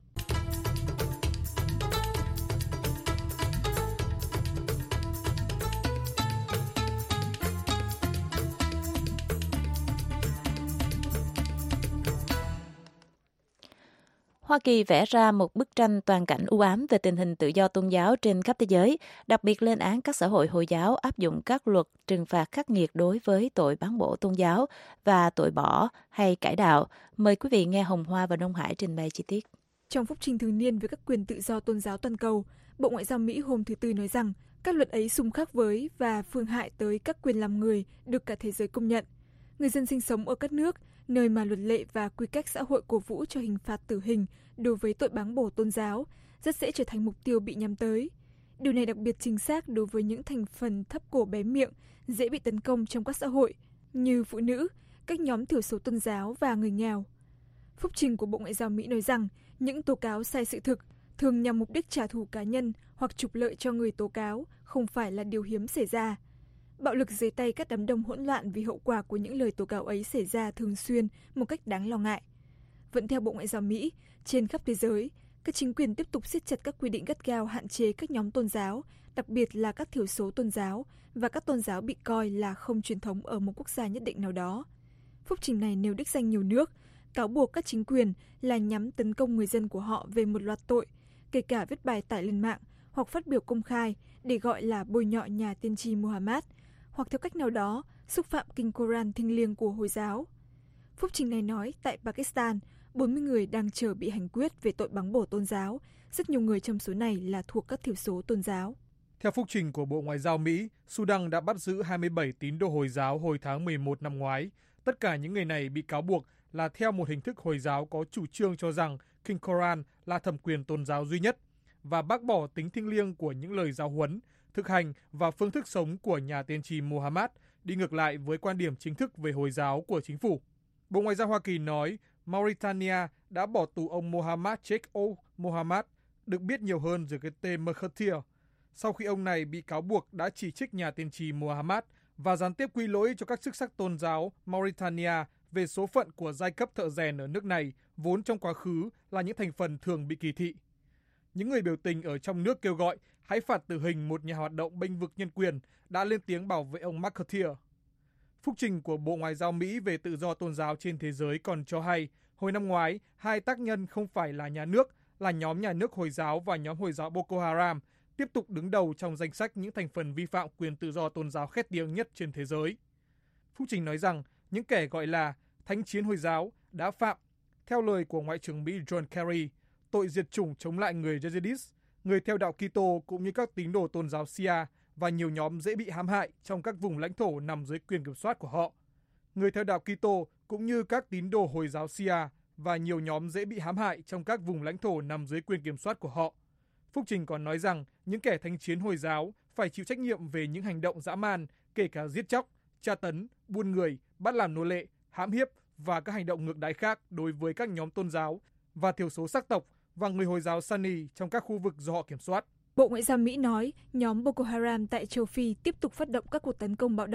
Hoa Kỳ vẽ ra một bức tranh toàn cảnh u ám về tình hình tự do tôn giáo trên khắp thế giới, đặc biệt lên án các xã hội Hồi giáo áp dụng các luật trừng phạt khắc nghiệt đối với tội bán bổ tôn giáo và tội bỏ hay cải đạo. Mời quý vị nghe Hồng Hoa và Đông Hải trình bày chi tiết. Trong phúc trình thường niên về các quyền tự do tôn giáo toàn cầu, Bộ Ngoại giao Mỹ hôm thứ Tư nói rằng các luật ấy xung khắc với và phương hại tới các quyền làm người được cả thế giới công nhận. Người dân sinh sống ở các nước nơi mà luật lệ và quy cách xã hội cổ vũ cho hình phạt tử hình đối với tội báng bổ tôn giáo rất dễ trở thành mục tiêu bị nhắm tới. Điều này đặc biệt chính xác đối với những thành phần thấp cổ bé miệng dễ bị tấn công trong các xã hội như phụ nữ, các nhóm thiểu số tôn giáo và người nghèo. Phúc trình của Bộ Ngoại giao Mỹ nói rằng những tố cáo sai sự thực thường nhằm mục đích trả thù cá nhân hoặc trục lợi cho người tố cáo không phải là điều hiếm xảy ra. Bạo lực dưới tay các đám đông hỗn loạn vì hậu quả của những lời tố cáo ấy xảy ra thường xuyên một cách đáng lo ngại. Vẫn theo Bộ Ngoại giao Mỹ, trên khắp thế giới, các chính quyền tiếp tục siết chặt các quy định gắt gao hạn chế các nhóm tôn giáo, đặc biệt là các thiểu số tôn giáo và các tôn giáo bị coi là không truyền thống ở một quốc gia nhất định nào đó. Phúc trình này nêu đích danh nhiều nước, cáo buộc các chính quyền là nhắm tấn công người dân của họ về một loạt tội, kể cả viết bài tải lên mạng hoặc phát biểu công khai để gọi là bôi nhọ nhà tiên tri Muhammad, hoặc theo cách nào đó xúc phạm kinh Koran thiêng liêng của Hồi giáo. Phúc trình này nói tại Pakistan, bốn mươi người đang chờ bị hành quyết về tội báng bổ tôn giáo. Rất nhiều người trong số này là thuộc các thiểu số tôn giáo. Theo phúc trình của Bộ Ngoại giao Mỹ, Sudan đã bắt giữ hai mươi bảy tín đồ Hồi giáo hồi tháng mười một năm ngoái. Tất cả những người này bị cáo buộc là theo một hình thức Hồi giáo có chủ trương cho rằng kinh Koran là thẩm quyền tôn giáo duy nhất và bác bỏ tính thiêng liêng của những lời giáo huấn, thực hành và phương thức sống của nhà tiên tri Muhammad, đi ngược lại với quan điểm chính thức về Hồi giáo của chính phủ. Bộ Ngoại giao Hoa Kỳ nói Mauritania đã bỏ tù ông Mohammad Sheikh Ould Mohammad, được biết nhiều hơn dưới cái tên Mahathir, sau khi ông này bị cáo buộc đã chỉ trích nhà tiên tri Muhammad và gián tiếp quy lỗi cho các chức sắc tôn giáo Mauritania về số phận của giai cấp thợ rèn ở nước này, vốn trong quá khứ là những thành phần thường bị kỳ thị. Những người biểu tình ở trong nước kêu gọi hãy phạt tử hình một nhà hoạt động bênh vực nhân quyền đã lên tiếng bảo vệ ông Mahathir. Phúc trình của Bộ Ngoại giao Mỹ về tự do tôn giáo trên thế giới còn cho hay, hồi năm ngoái, hai tác nhân không phải là nhà nước, là nhóm nhà nước Hồi giáo và nhóm Hồi giáo Boko Haram, tiếp tục đứng đầu trong danh sách những thành phần vi phạm quyền tự do tôn giáo khét tiếng nhất trên thế giới. Phúc trình nói rằng, những kẻ gọi là thánh chiến Hồi giáo đã phạm, theo lời của Ngoại trưởng Mỹ John Kerry, tội diệt chủng chống lại người Yazidis, người theo đạo Kitô cũng như các tín đồ tôn giáo Shia và nhiều nhóm dễ bị hãm hại trong các vùng lãnh thổ nằm dưới quyền kiểm soát của họ. Người theo đạo Kitô cũng như các tín đồ Hồi giáo Shia và nhiều nhóm dễ bị hãm hại trong các vùng lãnh thổ nằm dưới quyền kiểm soát của họ. Phúc trình còn nói rằng những kẻ thánh chiến Hồi giáo phải chịu trách nhiệm về những hành động dã man, kể cả giết chóc, tra tấn, buôn người, bắt làm nô lệ, hãm hiếp và các hành động ngược đãi khác đối với các nhóm tôn giáo và thiểu số sắc tộc và người Hồi giáo Sunni trong các khu vực do họ kiểm soát. Bộ Ngoại giao Mỹ nói nhóm Boko Haram tại châu Phi tiếp tục phát động các cuộc tấn công bạo động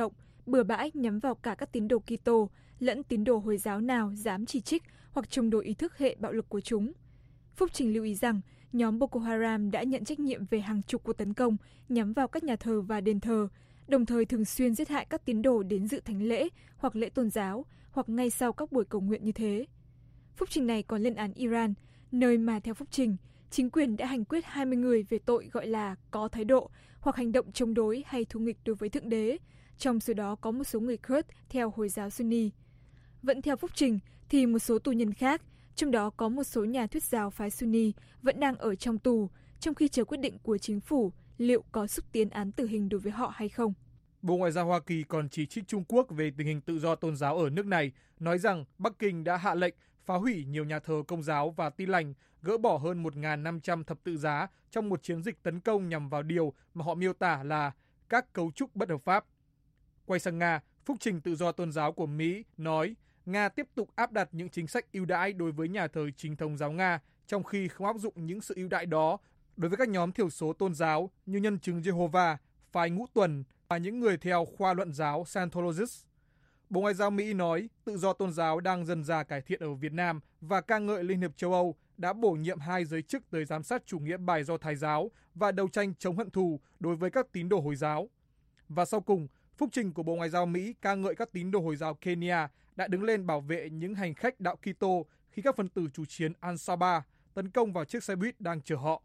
bừa bãi nhắm vào cả các tín đồ Kitô lẫn tín đồ Hồi giáo nào dám chỉ trích hoặc chống đối ý thức hệ bạo lực của chúng. Phúc Trình lưu ý rằng nhóm Boko Haram đã nhận trách nhiệm về hàng chục cuộc tấn công nhắm vào các nhà thờ và đền thờ, đồng thời thường xuyên giết hại các tín đồ đến dự thánh lễ hoặc lễ tôn giáo, hoặc ngay sau các buổi cầu nguyện như thế. Phúc Trình này còn lên án Iran, nơi mà theo Phúc Trình, chính quyền đã hành quyết hai mươi người về tội gọi là có thái độ hoặc hành động chống đối hay thù nghịch đối với Thượng Đế, trong số đó có một số người Kurd theo Hồi giáo Sunni. Vẫn theo Phúc Trình thì một số tù nhân khác, trong đó có một số nhà thuyết giáo phái Sunni vẫn đang ở trong tù, trong khi chờ quyết định của chính phủ liệu có xúc tiến án tử hình đối với họ hay không. Bộ Ngoại giao Hoa Kỳ còn chỉ trích Trung Quốc về tình hình tự do tôn giáo ở nước này, nói rằng Bắc Kinh đã hạ lệnh phá hủy nhiều nhà thờ Công giáo và Tin lành, gỡ bỏ hơn một nghìn năm trăm thập tự giá trong một chiến dịch tấn công nhằm vào điều mà họ miêu tả là các cấu trúc bất hợp pháp. Quay sang Nga, Phúc Trình tự do tôn giáo của Mỹ nói Nga tiếp tục áp đặt những chính sách ưu đãi đối với nhà thờ chính thống giáo Nga, trong khi không áp dụng những sự ưu đãi đó đối với các nhóm thiểu số tôn giáo như Nhân chứng Jehovah, phái Ngũ Tuần và những người theo khoa luận giáo Scientologists. Bộ Ngoại giao Mỹ nói tự do tôn giáo đang dần dà cải thiện ở Việt Nam và ca ngợi Liên hiệp châu Âu đã bổ nhiệm hai giới chức tới giám sát chủ nghĩa bài do Thái giáo và đấu tranh chống hận thù đối với các tín đồ Hồi giáo. Và sau cùng, phúc trình của Bộ Ngoại giao Mỹ ca ngợi các tín đồ Hồi giáo Kenya đã đứng lên bảo vệ những hành khách đạo Kitô khi các phần tử chủ chiến Al-Shabaab tấn công vào chiếc xe buýt đang chở họ.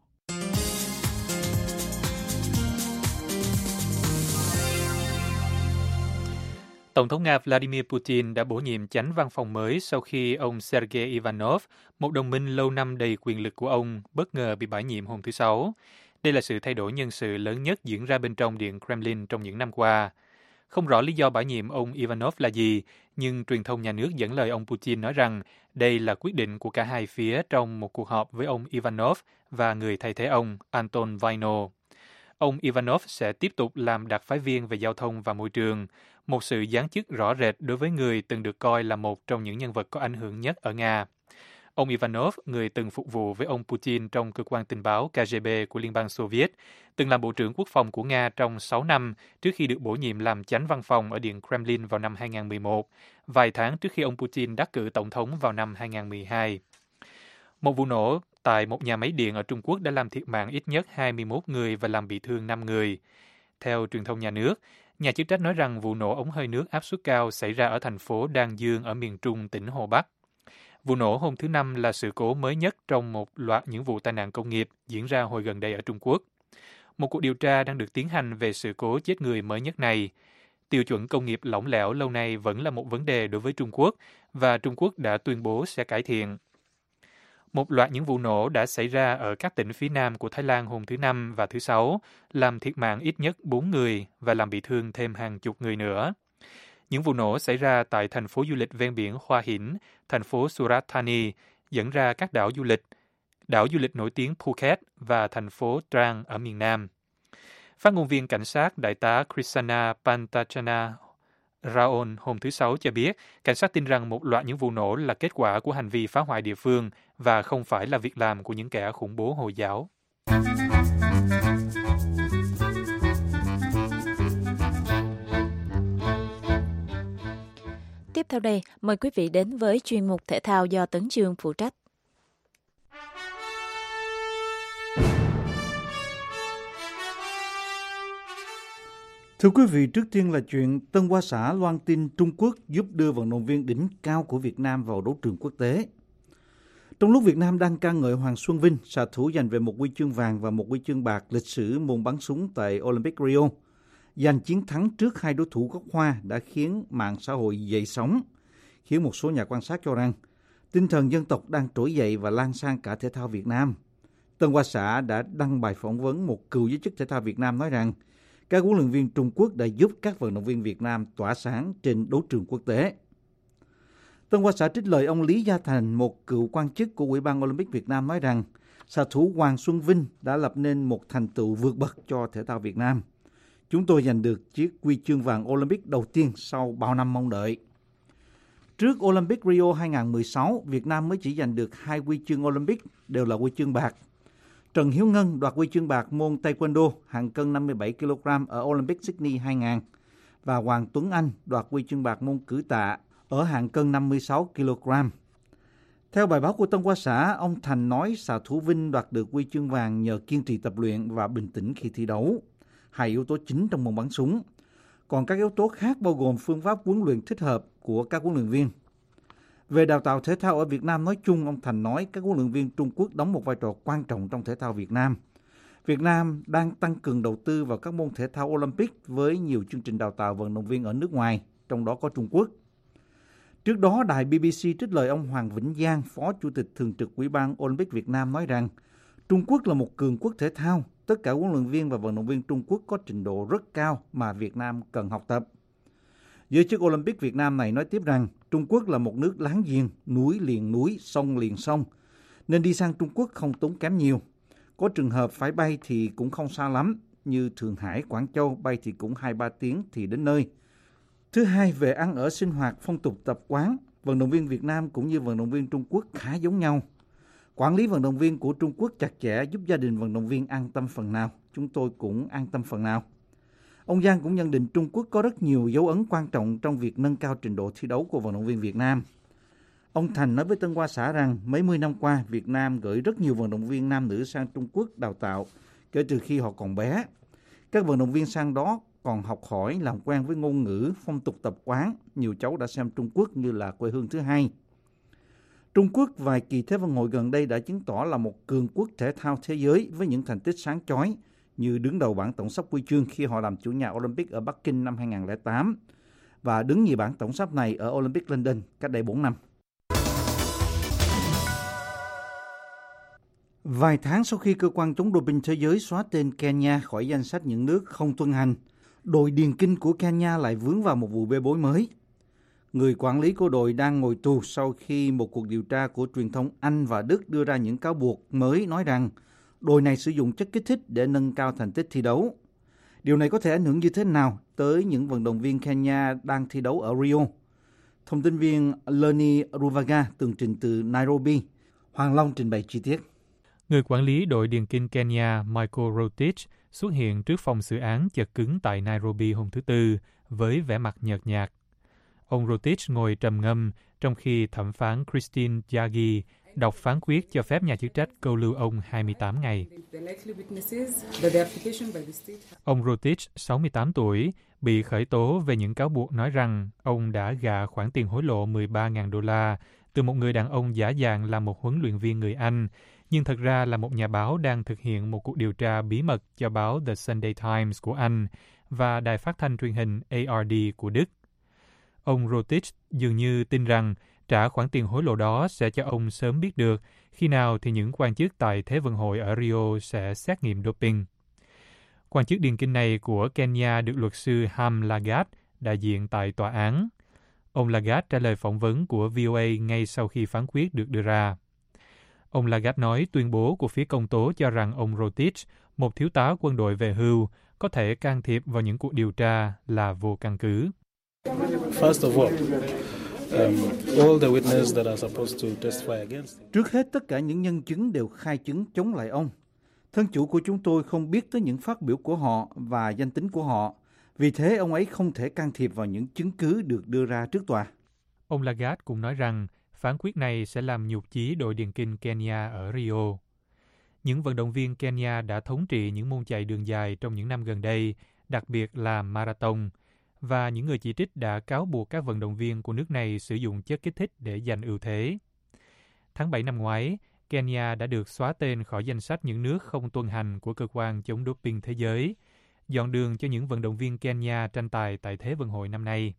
Tổng thống Nga Vladimir Putin đã bổ nhiệm chánh văn phòng mới sau khi ông Sergei Ivanov, một đồng minh lâu năm đầy quyền lực của ông, bất ngờ bị bãi nhiệm hôm thứ Sáu. Đây là sự thay đổi nhân sự lớn nhất diễn ra bên trong Điện Kremlin trong những năm qua. Không rõ lý do bãi nhiệm ông Ivanov là gì, nhưng truyền thông nhà nước dẫn lời ông Putin nói rằng đây là quyết định của cả hai phía trong một cuộc họp với ông Ivanov và người thay thế ông, Anton Vaino. Ông Ivanov sẽ tiếp tục làm đặc phái viên về giao thông và môi trường, một sự giáng chức rõ rệt đối với người từng được coi là một trong những nhân vật có ảnh hưởng nhất ở Nga. Ông Ivanov, người từng phục vụ với ông Putin trong cơ quan tình báo K G B của Liên bang Xô Viết, từng làm Bộ trưởng Quốc phòng của Nga trong sáu năm trước khi được bổ nhiệm làm chánh văn phòng ở Điện Kremlin vào năm hai không một một, vài tháng trước khi ông Putin đắc cử tổng thống vào năm hai không một hai. Một vụ nổ tại một nhà máy điện ở Trung Quốc đã làm thiệt mạng ít nhất hai mươi mốt người và làm bị thương năm người. Theo truyền thông nhà nước, nhà chức trách nói rằng vụ nổ ống hơi nước áp suất cao xảy ra ở thành phố Đan Dương ở miền trung tỉnh Hồ Bắc. Vụ nổ hôm thứ Năm là sự cố mới nhất trong một loạt những vụ tai nạn công nghiệp diễn ra hồi gần đây ở Trung Quốc. Một cuộc điều tra đang được tiến hành về sự cố chết người mới nhất này. Tiêu chuẩn công nghiệp lỏng lẻo lâu nay vẫn là một vấn đề đối với Trung Quốc và Trung Quốc đã tuyên bố sẽ cải thiện. Một loạt những vụ nổ đã xảy ra ở các tỉnh phía nam của Thái Lan hôm thứ Năm và thứ Sáu, làm thiệt mạng ít nhất bốn người và làm bị thương thêm hàng chục người nữa. Những vụ nổ xảy ra tại thành phố du lịch ven biển Hua Hin, thành phố Surat Thani, dẫn ra các đảo du lịch, đảo du lịch nổi tiếng Phuket và thành phố Trang ở miền Nam. Phát ngôn viên cảnh sát Đại tá Krishna Pantachana Raon hôm thứ Sáu cho biết, cảnh sát tin rằng một loạt những vụ nổ là kết quả của hành vi phá hoại địa phương và không phải là việc làm của những kẻ khủng bố Hồi giáo. Tiếp theo đây, mời quý vị đến với chuyên mục thể thao do Tấn Chương phụ trách. Thưa quý vị, trước tiên là chuyện Tân Hoa Xã loan tin Trung Quốc giúp đưa vận động viên đỉnh cao của Việt Nam vào đấu trường quốc tế. Trong lúc Việt Nam đang ca ngợi Hoàng Xuân Vinh, xạ thủ giành về một huy chương vàng và một huy chương bạc lịch sử môn bắn súng tại Olympic Rio, giành chiến thắng trước hai đối thủ gốc Hoa đã khiến mạng xã hội dậy sóng, khiến một số nhà quan sát cho rằng tinh thần dân tộc đang trỗi dậy và lan sang cả thể thao Việt Nam. Tân Hoa Xã đã đăng bài phỏng vấn một cựu giới chức thể thao Việt Nam nói rằng các huấn luyện viên Trung Quốc đã giúp các vận động viên Việt Nam tỏa sáng trên đấu trường quốc tế. Tân Hoa Xã trích lời ông Lý Gia Thành, một cựu quan chức của Ủy ban Olympic Việt Nam nói rằng xạ thủ Hoàng Xuân Vinh đã lập nên một thành tựu vượt bậc cho thể thao Việt Nam. Chúng tôi giành được chiếc huy chương vàng Olympic đầu tiên sau bao năm mong đợi. Trước Olympic Rio hai không một sáu, Việt Nam mới chỉ giành được hai huy chương Olympic, đều là huy chương bạc. Trần Hiếu Ngân đoạt huy chương bạc môn Taekwondo hạng cân năm mươi bảy ki lô gam ở Olympic Sydney hai không, và Hoàng Tuấn Anh đoạt huy chương bạc môn cử tạ ở hạng cân năm mươi sáu ki lô gam. Theo bài báo của Tân Hoa Xã, ông Thành nói xạ thủ Vinh đoạt được huy chương vàng nhờ kiên trì tập luyện và bình tĩnh khi thi đấu, hai yếu tố chính trong môn bắn súng. Còn các yếu tố khác bao gồm phương pháp huấn luyện thích hợp của các huấn luyện viên. Về đào tạo thể thao ở Việt Nam nói chung, ông Thành nói các huấn luyện viên Trung Quốc đóng một vai trò quan trọng trong thể thao Việt Nam. Việt Nam đang tăng cường đầu tư vào các môn thể thao Olympic với nhiều chương trình đào tạo vận động viên ở nước ngoài, trong đó có Trung Quốc. Trước đó, đài bê bê xê trích lời ông Hoàng Vĩnh Giang, Phó Chủ tịch Thường trực Ủy ban Olympic Việt Nam nói rằng Trung Quốc là một cường quốc thể thao. Tất cả huấn luyện viên và vận động viên Trung Quốc có trình độ rất cao mà Việt Nam cần học tập. Giới chức Olympic Việt Nam này nói tiếp rằng Trung Quốc là một nước láng giềng, núi liền núi, sông liền sông, nên đi sang Trung Quốc không tốn kém nhiều. Có trường hợp phải bay thì cũng không xa lắm, như Thượng Hải, Quảng Châu bay thì cũng hai ba tiếng thì đến nơi. Thứ hai, về ăn ở sinh hoạt, phong tục tập quán, vận động viên Việt Nam cũng như vận động viên Trung Quốc khá giống nhau. Quản lý vận động viên của Trung Quốc chặt chẽ giúp gia đình vận động viên an tâm phần nào. Chúng tôi cũng an tâm phần nào. Ông Giang cũng nhận định Trung Quốc có rất nhiều dấu ấn quan trọng trong việc nâng cao trình độ thi đấu của vận động viên Việt Nam. Ông Thành nói với Tân Hoa Xã rằng mấy mươi năm qua, Việt Nam gửi rất nhiều vận động viên nam nữ sang Trung Quốc đào tạo kể từ khi họ còn bé. Các vận động viên sang đó còn học hỏi, làm quen với ngôn ngữ, phong tục tập quán. Nhiều cháu đã xem Trung Quốc như là quê hương thứ hai. Trung Quốc vài kỳ Thế vận hội gần đây đã chứng tỏ là một cường quốc thể thao thế giới với những thành tích sáng chói như đứng đầu bảng tổng sắp huy chương khi họ làm chủ nhà Olympic ở Bắc Kinh năm hai không không tám và đứng nhì bảng tổng sắp này ở Olympic London cách đây bốn năm. Vài tháng sau khi cơ quan chống doping thế giới xóa tên Kenya khỏi danh sách những nước không tuân hành, đội điền kinh của Kenya lại vướng vào một vụ bê bối mới. Người quản lý của đội đang ngồi tù sau khi một cuộc điều tra của truyền thông Anh và Đức đưa ra những cáo buộc mới nói rằng đội này sử dụng chất kích thích để nâng cao thành tích thi đấu. Điều này có thể ảnh hưởng như thế nào tới những vận động viên Kenya đang thi đấu ở Rio? Thông tin viên Lenny Ruvaga tường trình từ Nairobi. Hoàng Long trình bày chi tiết. Người quản lý đội điền kinh Kenya Michael Rotich xuất hiện trước phòng xử án chật cứng tại Nairobi hôm thứ Tư với vẻ mặt nhợt nhạt. Ông Rotich ngồi trầm ngâm trong khi thẩm phán Christine Yagi đọc phán quyết cho phép nhà chức trách câu lưu ông hai mươi tám ngày. Ông Rotich, sáu mươi tám tuổi, bị khởi tố về những cáo buộc nói rằng ông đã gạ khoản tiền hối lộ mười ba nghìn đô la từ một người đàn ông giả dạng là một huấn luyện viên người Anh, nhưng thật ra là một nhà báo đang thực hiện một cuộc điều tra bí mật cho báo The Sunday Times của Anh và đài phát thanh truyền hình A R D của Đức. Ông Rotich dường như tin rằng trả khoản tiền hối lộ đó sẽ cho ông sớm biết được khi nào thì những quan chức tại Thế vận hội ở Rio sẽ xét nghiệm doping. Quan chức điền kinh này của Kenya được luật sư Ham Lagat đại diện tại tòa án. Ông Lagat trả lời phỏng vấn của vê o a ngay sau khi phán quyết được đưa ra. Ông Lagat nói tuyên bố của phía công tố cho rằng ông Rotich, một thiếu tá quân đội về hưu, có thể can thiệp vào những cuộc điều tra là vô căn cứ. First of all, um, all the witnesses that are supposed to testify against him. Trước hết, tất cả những nhân chứng đều khai chứng chống lại ông. Thân chủ của chúng tôi không biết tới những phát biểu của họ và danh tính của họ. Vì thế, ông ấy không thể can thiệp vào những chứng cứ được đưa ra trước tòa. Ông Lagat cũng nói rằng phán quyết này sẽ làm nhụt chí đội điền kinh Kenya ở Rio. Những vận động viên Kenya đã thống trị những môn chạy đường dài trong những năm gần đây, đặc biệt là marathon, và những người chỉ trích đã cáo buộc các vận động viên của nước này sử dụng chất kích thích để giành ưu thế. Tháng bảy năm ngoái, Kenya đã được xóa tên khỏi danh sách những nước không tuân hành của cơ quan chống doping thế giới, dọn đường cho những vận động viên Kenya tranh tài tại Thế vận hội năm nay.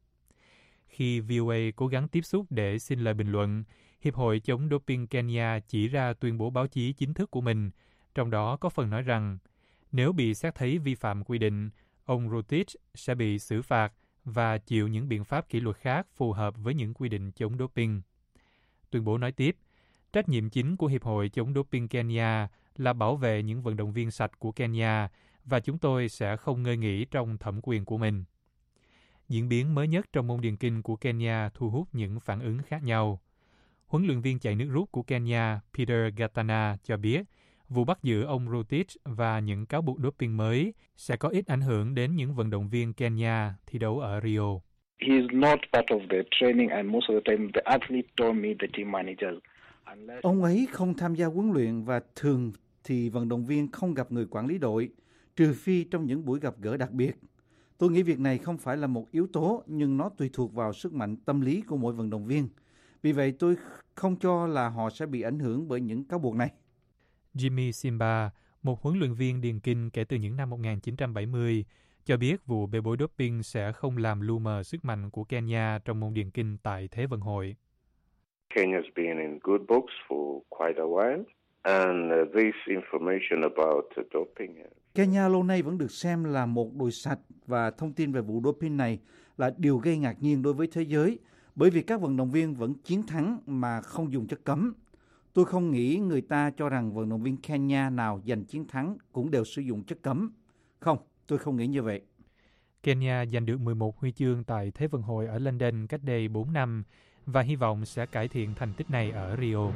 Khi vê o a cố gắng tiếp xúc để xin lời bình luận, Hiệp hội chống doping Kenya chỉ ra tuyên bố báo chí chính thức của mình, trong đó có phần nói rằng nếu bị xét thấy vi phạm quy định, ông Rotich sẽ bị xử phạt và chịu những biện pháp kỷ luật khác phù hợp với những quy định chống doping. Tuyên bố nói tiếp, trách nhiệm chính của Hiệp hội chống doping Kenya là bảo vệ những vận động viên sạch của Kenya và chúng tôi sẽ không ngơi nghỉ trong thẩm quyền của mình. Diễn biến mới nhất trong môn điền kinh của Kenya thu hút những phản ứng khác nhau. Huấn luyện viên chạy nước rút của Kenya Peter Gatana cho biết vụ bắt giữ ông Rotich và những cáo buộc doping mới sẽ có ít ảnh hưởng đến những vận động viên Kenya thi đấu ở Rio. He is not part of the training, and most of the time the athlete told me, the team manager. Ông ấy không tham gia huấn luyện và thường thì vận động viên không gặp người quản lý đội, trừ phi trong những buổi gặp gỡ đặc biệt. Tôi nghĩ việc này không phải là một yếu tố, nhưng nó tùy thuộc vào sức mạnh tâm lý của mỗi vận động viên. Vì vậy tôi không cho là họ sẽ bị ảnh hưởng bởi những cáo buộc này. Jimmy Simba, một huấn luyện viên điền kinh kể từ những năm một nghìn chín trăm bảy mươi, cho biết vụ bê bối doping sẽ không làm lu mờ sức mạnh của Kenya trong môn điền kinh tại Thế vận hội. Kenya's been in good books for quite a while, and this information about doping. Kenya lâu nay vẫn được xem là một đội sạch, và thông tin về vụ doping này là điều gây ngạc nhiên đối với thế giới, bởi vì các vận động viên vẫn chiến thắng mà không dùng chất cấm. Tôi không nghĩ người ta cho rằng vận động viên Kenya nào giành chiến thắng cũng đều sử dụng chất cấm. Không, tôi không nghĩ như vậy. Kenya giành được mười một huy chương tại Thế vận hội ở London cách đây bốn năm và hy vọng sẽ cải thiện thành tích này ở Rio.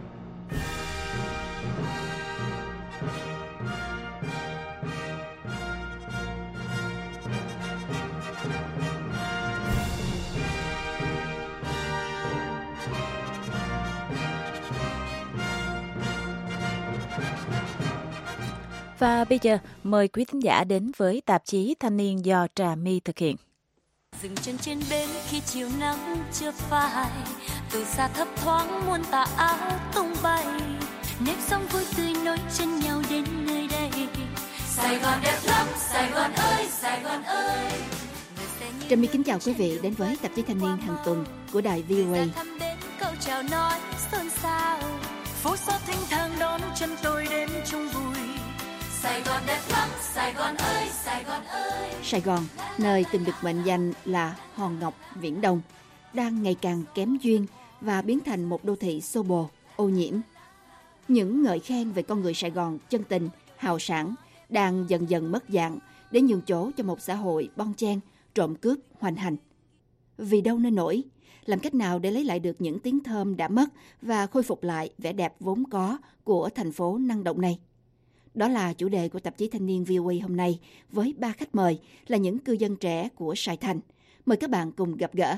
Và bây giờ, mời quý thính giả đến với tạp chí Thanh niên do Trà My thực hiện. Dừng chân trên bến khi chiều nắng chưa phai, từ xa thấp thoáng muôn tà áo tung bay, nếp sống vui tươi nối chân nhau đến nơi đây. Sài Gòn đẹp lắm, Sài Gòn ơi, Sài Gòn ơi. Trà My kính chào quý vị đến với tạp chí Thanh niên hàng tuần của đài vê o a. Câu chào nói xôn xao, phố xá thanh thang đón chân tôi đến chung vui. Sài Gòn đẹp lắm, Sài Gòn ơi, Sài Gòn ơi. Sài Gòn, nơi từng được mệnh danh là hòn ngọc Viễn Đông, đang ngày càng kém duyên và biến thành một đô thị xô bồ, ô nhiễm. Những ngợi khen về con người Sài Gòn chân tình, hào sảng đang dần dần mất dạng để nhường chỗ cho một xã hội bon chen, trộm cướp, hoành hành. Vì đâu nên nổi? Làm cách nào để lấy lại được những tiếng thơm đã mất và khôi phục lại vẻ đẹp vốn có của thành phố năng động này? Đó là chủ đề của tạp chí Thanh niên vê o a hôm nay với ba khách mời là những cư dân trẻ của Sài Thành. Mời các bạn cùng gặp gỡ.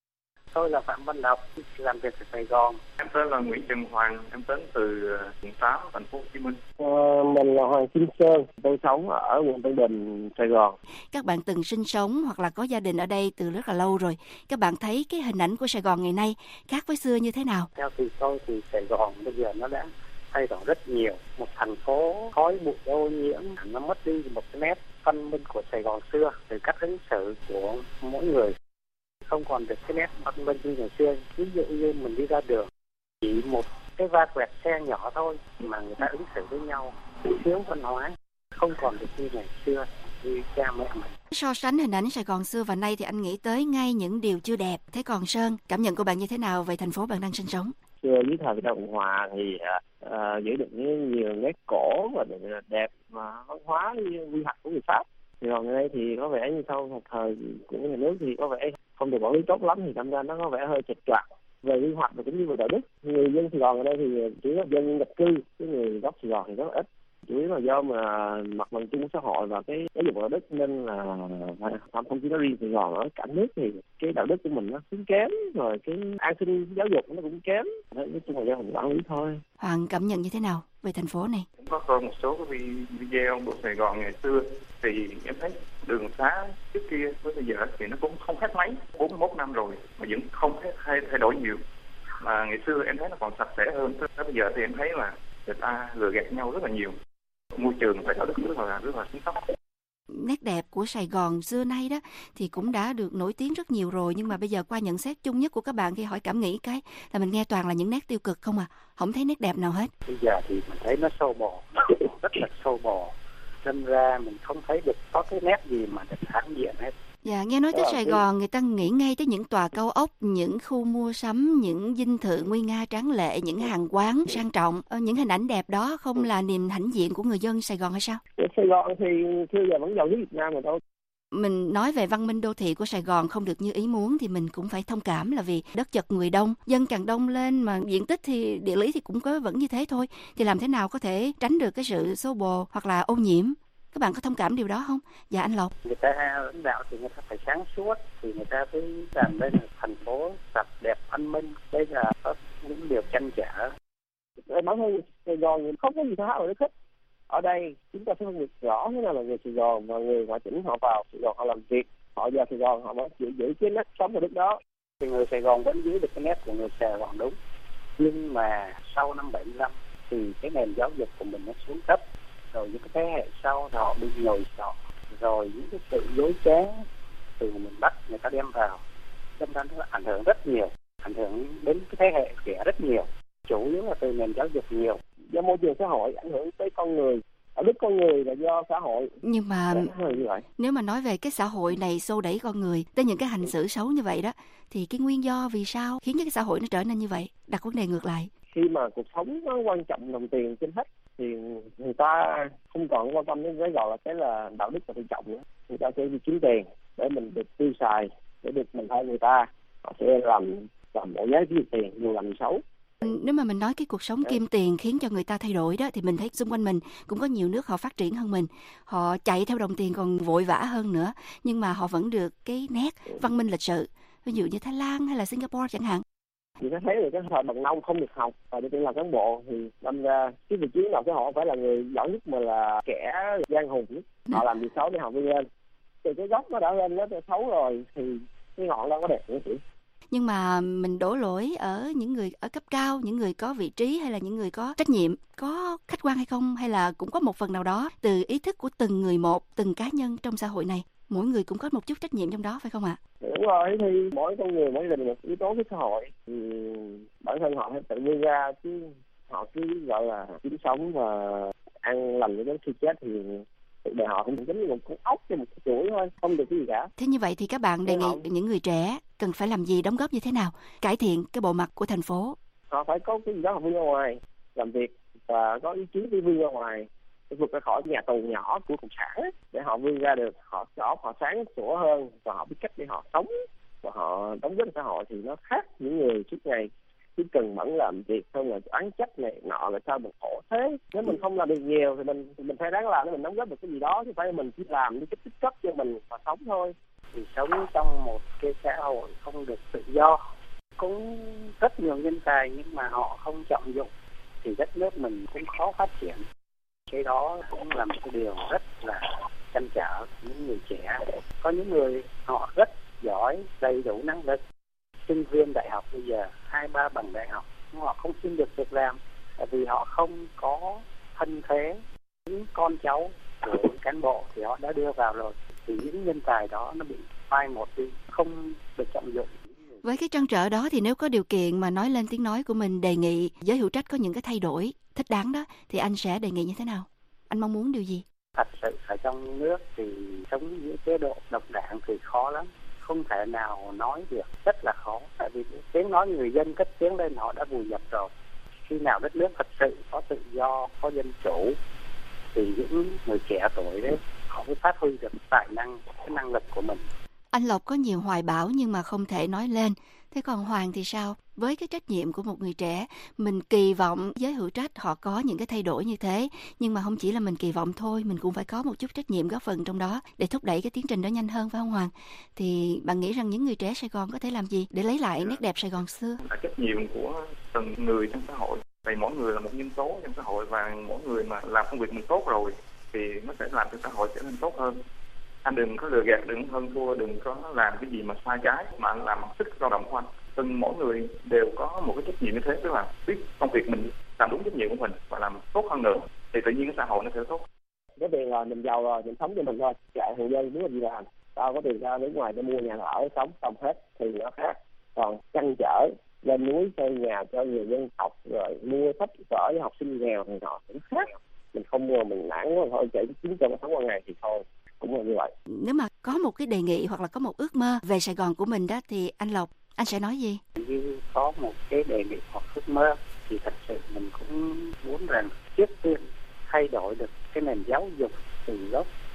Tôi là Phạm Văn Lộc, làm việc ở Sài Gòn. Em tên là Nguyễn Trần Hoàng, em đến từ quận tám, thành phố Hồ Chí Minh. Ờ, mình là Hoàng Kim Sơn, tôi sống ở quận Tân Bình, Sài Gòn. Các bạn từng sinh sống hoặc là có gia đình ở đây từ rất là lâu rồi. Các bạn thấy cái hình ảnh của Sài Gòn ngày nay khác với xưa như thế nào? Theo thì tôi thì Sài Gòn bây giờ nó đã thay đổi rất nhiều. Một thành phố khói bụi ô nhiễm, nó mất đi một cái nét văn minh của Sài Gòn xưa, từ cách ứng xử của mỗi người. Không còn được cái nét văn minh như ngày xưa. Ví dụ như mình đi ra đường, chỉ một cái va quẹt xe nhỏ thôi mà người ta ứng xử với nhau thiếu văn hóa, không còn được như ngày xưa như cha mẹ mình. So sánh hình ảnh Sài Gòn xưa và nay thì anh nghĩ tới ngay những điều chưa đẹp. Thế còn Sơn, cảm nhận của bạn như thế nào về thành phố bạn đang sinh sống? Xưa dưới thời Việt Nam Cộng Hòa thì uh, giữ được nhiều nét cổ và đẹp và văn hóa quy hoạch của người Pháp. Thì còn đây thì có vẻ như sau một thời của nhà nước thì có vẻ không được quản lý tốt lắm, thì thành ra nó có vẻ hơi chệch choạc về quy hoạch và cũng như về đạo đức. Người dân Sài Gòn ở đây thì chỉ là dân nhập cư, cái người gốc Sài Gòn thì rất ít. Chủ yếu là do mà mặt bằng chung của xã hội và cái giáo dục đạo đức, nên là không chỉ nói riêng Sài Gòn, ở cả nước thì cái đạo đức của mình nó xuống kém, rồi cái an sinh giáo dục nó cũng kém. Nói chung là do mình quản lý thôi. Hoàng cảm nhận như thế nào về thành phố này? Cũng có coi một số cái video của Sài Gòn ngày xưa thì em thấy đường xá trước kia với bây giờ thì nó cũng không khác mấy, bốn mươi mốt năm rồi mà vẫn không thấy thay, thay đổi nhiều. Mà ngày xưa em thấy nó còn sạch sẽ hơn, tới bây giờ thì em thấy là người ta lừa gạt nhau rất là nhiều. Môi trường phải đạo đức rất là rất là xuống cấp. Nét đẹp của Sài Gòn xưa nay đó thì cũng đã được nổi tiếng rất nhiều rồi, nhưng mà bây giờ qua nhận xét chung nhất của các bạn khi hỏi cảm nghĩ cái là mình nghe toàn là những nét tiêu cực không à, không thấy nét đẹp nào hết. Bây giờ thì mình thấy nó xô bồ, rất là xô bồ, nên ra mình không thấy được có cái nét gì mà được hãnh diện hết. Dạ, nghe nói tới Sài Gòn người ta nghĩ ngay tới những tòa cao ốc, những khu mua sắm, những dinh thự nguy nga tráng lệ, những hàng quán sang trọng. Ờ, những hình ảnh đẹp đó không là niềm hãnh diện của người dân Sài Gòn hay sao? Sài Gòn thì xưa giờ vẫn giàu nhất Việt Nam rồi thôi. Mình nói về văn minh đô thị của Sài Gòn không được như ý muốn thì mình cũng phải thông cảm, là vì đất chật người đông, dân càng đông lên mà diện tích thì địa lý thì cũng có vẫn như thế thôi. Thì làm thế nào có thể tránh được cái sự xô bồ hoặc là ô nhiễm? Các bạn có thông cảm điều đó không? Dạ anh Lộc. Người ta lãnh đạo thì người ta phải sáng suốt, thì người ta mới làm lên thành phố sạch đẹp văn minh. Đây là có những điều trăn trở. Nói thôi, Sài Gòn không có gì tháo ở hết. Ở đây chúng ta phải phân biệt rõ thế nào là người Sài Gòn và người ngoại tỉnh. Họ vào Sài Gòn họ làm việc, họ vào Sài Gòn họ mới giữ giữ cái nét sống ở đất đó. Thì người Sài Gòn vẫn giữ được cái nét của người Sài Gòn đúng, nhưng mà sau năm bảy mươi lăm thì cái nền giáo dục của mình nó xuống cấp, rồi những cái thế hệ sau họ bị nhồi sọ, rồi những cái sự dối trá từ miền Bắc người ta đem vào, đâm ra nó ảnh hưởng rất nhiều, ảnh hưởng đến cái thế hệ trẻ rất nhiều, chủ yếu là từ nền giáo dục nhiều, do môi trường xã hội ảnh hưởng tới con người. Ở đức con người là do xã hội. Nhưng mà nếu mà nói về cái xã hội này xô đẩy con người tới những cái hành xử xấu như vậy đó, thì cái nguyên do vì sao khiến cho cái xã hội nó trở nên như vậy? Đặt vấn đề ngược lại. Khi mà cuộc sống nó quan trọng đồng tiền trên hết thì người ta không còn quan tâm đến cái gọi là cái là đạo đức và tự trọng nữa. Người ta sẽ đi kiếm tiền để mình được tiêu xài, để được mình hơn người ta. Họ sẽ làm làm mọi giá kiếm tiền, dù làm xấu. Nếu mà mình nói cái cuộc sống kim tiền khiến cho người ta thay đổi đó, thì mình thấy xung quanh mình cũng có nhiều nước họ phát triển hơn mình. Họ chạy theo đồng tiền còn vội vã hơn nữa, nhưng mà họ vẫn được cái nét văn minh lịch sự. Ví dụ như Thái Lan hay là Singapore chẳng hạn. Thì ta thấy là cái thời bằng nông không được học và để làm cán bộ thì đâm ra cái vị trí nào cái họ phải là người giỏi nhất mà là kẻ giang hồ nhất. Họ làm việc xấu để họ vươn lên. Từ cái gốc nó đã lên nó xấu rồi thì cái ngọn đâu có đẹp nữa chị. Nhưng mà mình đổ lỗi ở những người ở cấp cao, những người có vị trí hay là những người có trách nhiệm, có khách quan hay không, hay là cũng có một phần nào đó từ ý thức của từng người một, từng cá nhân trong xã hội này. Mỗi người cũng có một chút trách nhiệm trong đó, phải không ạ? Đúng rồi, thì mỗi con người, mỗi gia đình một yếu tố với xã hội. Thì bản thân họ phải tự vươn ra, chứ họ cứ gọi là kiếm sống và ăn lành cho đến khi chết thì để họ cũng giống như một con ốc trên một cái chuỗi thôi, không được cái gì cả. Thế như vậy thì các bạn đề nghị những người trẻ cần phải làm gì, đóng góp như thế nào, cải thiện cái bộ mặt của thành phố? Họ phải có cái gì đó họ vươn ra ngoài làm việc và có ý chí đi vươn ra ngoài, để vượt ra khỏi nhà tù nhỏ của cộng sản ấy, để họ vươn ra được, họ rõ họ sáng sủa hơn và họ biết cách để họ sống và họ đóng góp xã hội thì nó khác những người trước ngày chỉ cần mẫn làm việc không là oán trách này nọ là sao mình khổ thế. Nếu mình không làm được nhiều thì mình thì mình phải đáng làm để mình đóng góp được cái gì đó, chứ phải mình chỉ làm đi cái tích cấp cho mình và sống thôi. Thì sống trong một cái xã hội không được tự do, cũng rất nhiều nhân tài nhưng mà họ không trọng dụng thì đất nước mình cũng khó phát triển. Cái đó cũng là một cái điều rất là trăn trở những người trẻ. Có những người họ rất giỏi, đầy đủ năng lực, sinh viên đại học bây giờ hai ba bằng đại học nhưng họ không xin được việc làm tại vì họ không có thân thế. Những con cháu của cán bộ thì họ đã đưa vào rồi, thì những nhân tài đó nó bị phai một đi, không được trọng dụng. Với cái trăn trở đó thì nếu có điều kiện mà nói lên tiếng nói của mình, đề nghị giới hữu trách có những cái thay đổi thích đáng đó, thì anh sẽ đề nghị như thế nào? Anh mong muốn điều gì? Thật sự ở trong nước thì sống dưới chế độ độc đảng thì khó lắm, không thể nào nói được, rất là khó. Tại vì tiếng nói người dân cất tiếng lên họ đã vùi dập rồi. Khi nào đất nước thật sự có tự do, có dân chủ thì những người trẻ tuổi đấy họ mới phát huy được tài năng, cái năng lực của mình. Anh Lộc có nhiều hoài bão nhưng mà không thể nói lên. Thế còn Hoàng thì sao? Với cái trách nhiệm của một người trẻ, mình kỳ vọng giới hữu trách họ có những cái thay đổi như thế. Nhưng mà không chỉ là mình kỳ vọng thôi, mình cũng phải có một chút trách nhiệm góp phần trong đó để thúc đẩy cái tiến trình đó nhanh hơn, phải không Hoàng? Thì bạn nghĩ rằng những người trẻ Sài Gòn có thể làm gì để lấy lại nét đẹp Sài Gòn xưa? Là trách nhiệm của từng người trong xã hội. Vì mỗi người là một nhân tố trong xã hội và mỗi người mà làm công việc mình tốt rồi thì nó sẽ làm cho xã hội trở nên tốt hơn. Anh đừng có lừa gạt, đừng hơn thua, đừng có làm cái gì mà sai trái mà anh làm sức lao động của anh. Từng mỗi người đều có một cái trách nhiệm như thế, tức là biết công việc mình làm đúng trách nhiệm của mình và làm tốt hơn nữa thì tự nhiên cái xã hội nó sẽ tốt. Cái tiền rồi mình giàu rồi mình sống cho mình thôi, chạy thường dân biết là gì làm. Tao có tiền ra nước ngoài để mua nhà ở sống xong hết thì nó khác. Còn trăn trở lên núi xây nhà cho người dân học rồi mua sách vở cho học sinh nghèo thì họ cũng khác. Mình không mua mình nản quá thôi, chạy kiếm cho sống qua ngày thì thôi. Cũng là như vậy. Nếu mà có một cái đề nghị hoặc là có một ước mơ về Sài Gòn của mình đó thì anh Lộc, anh sẽ nói gì? Như có một cái đề nghị hoặc ước mơ thì thật sự mình cũng muốn rằng trước tiên thay đổi được cái nền giáo dục từ gốc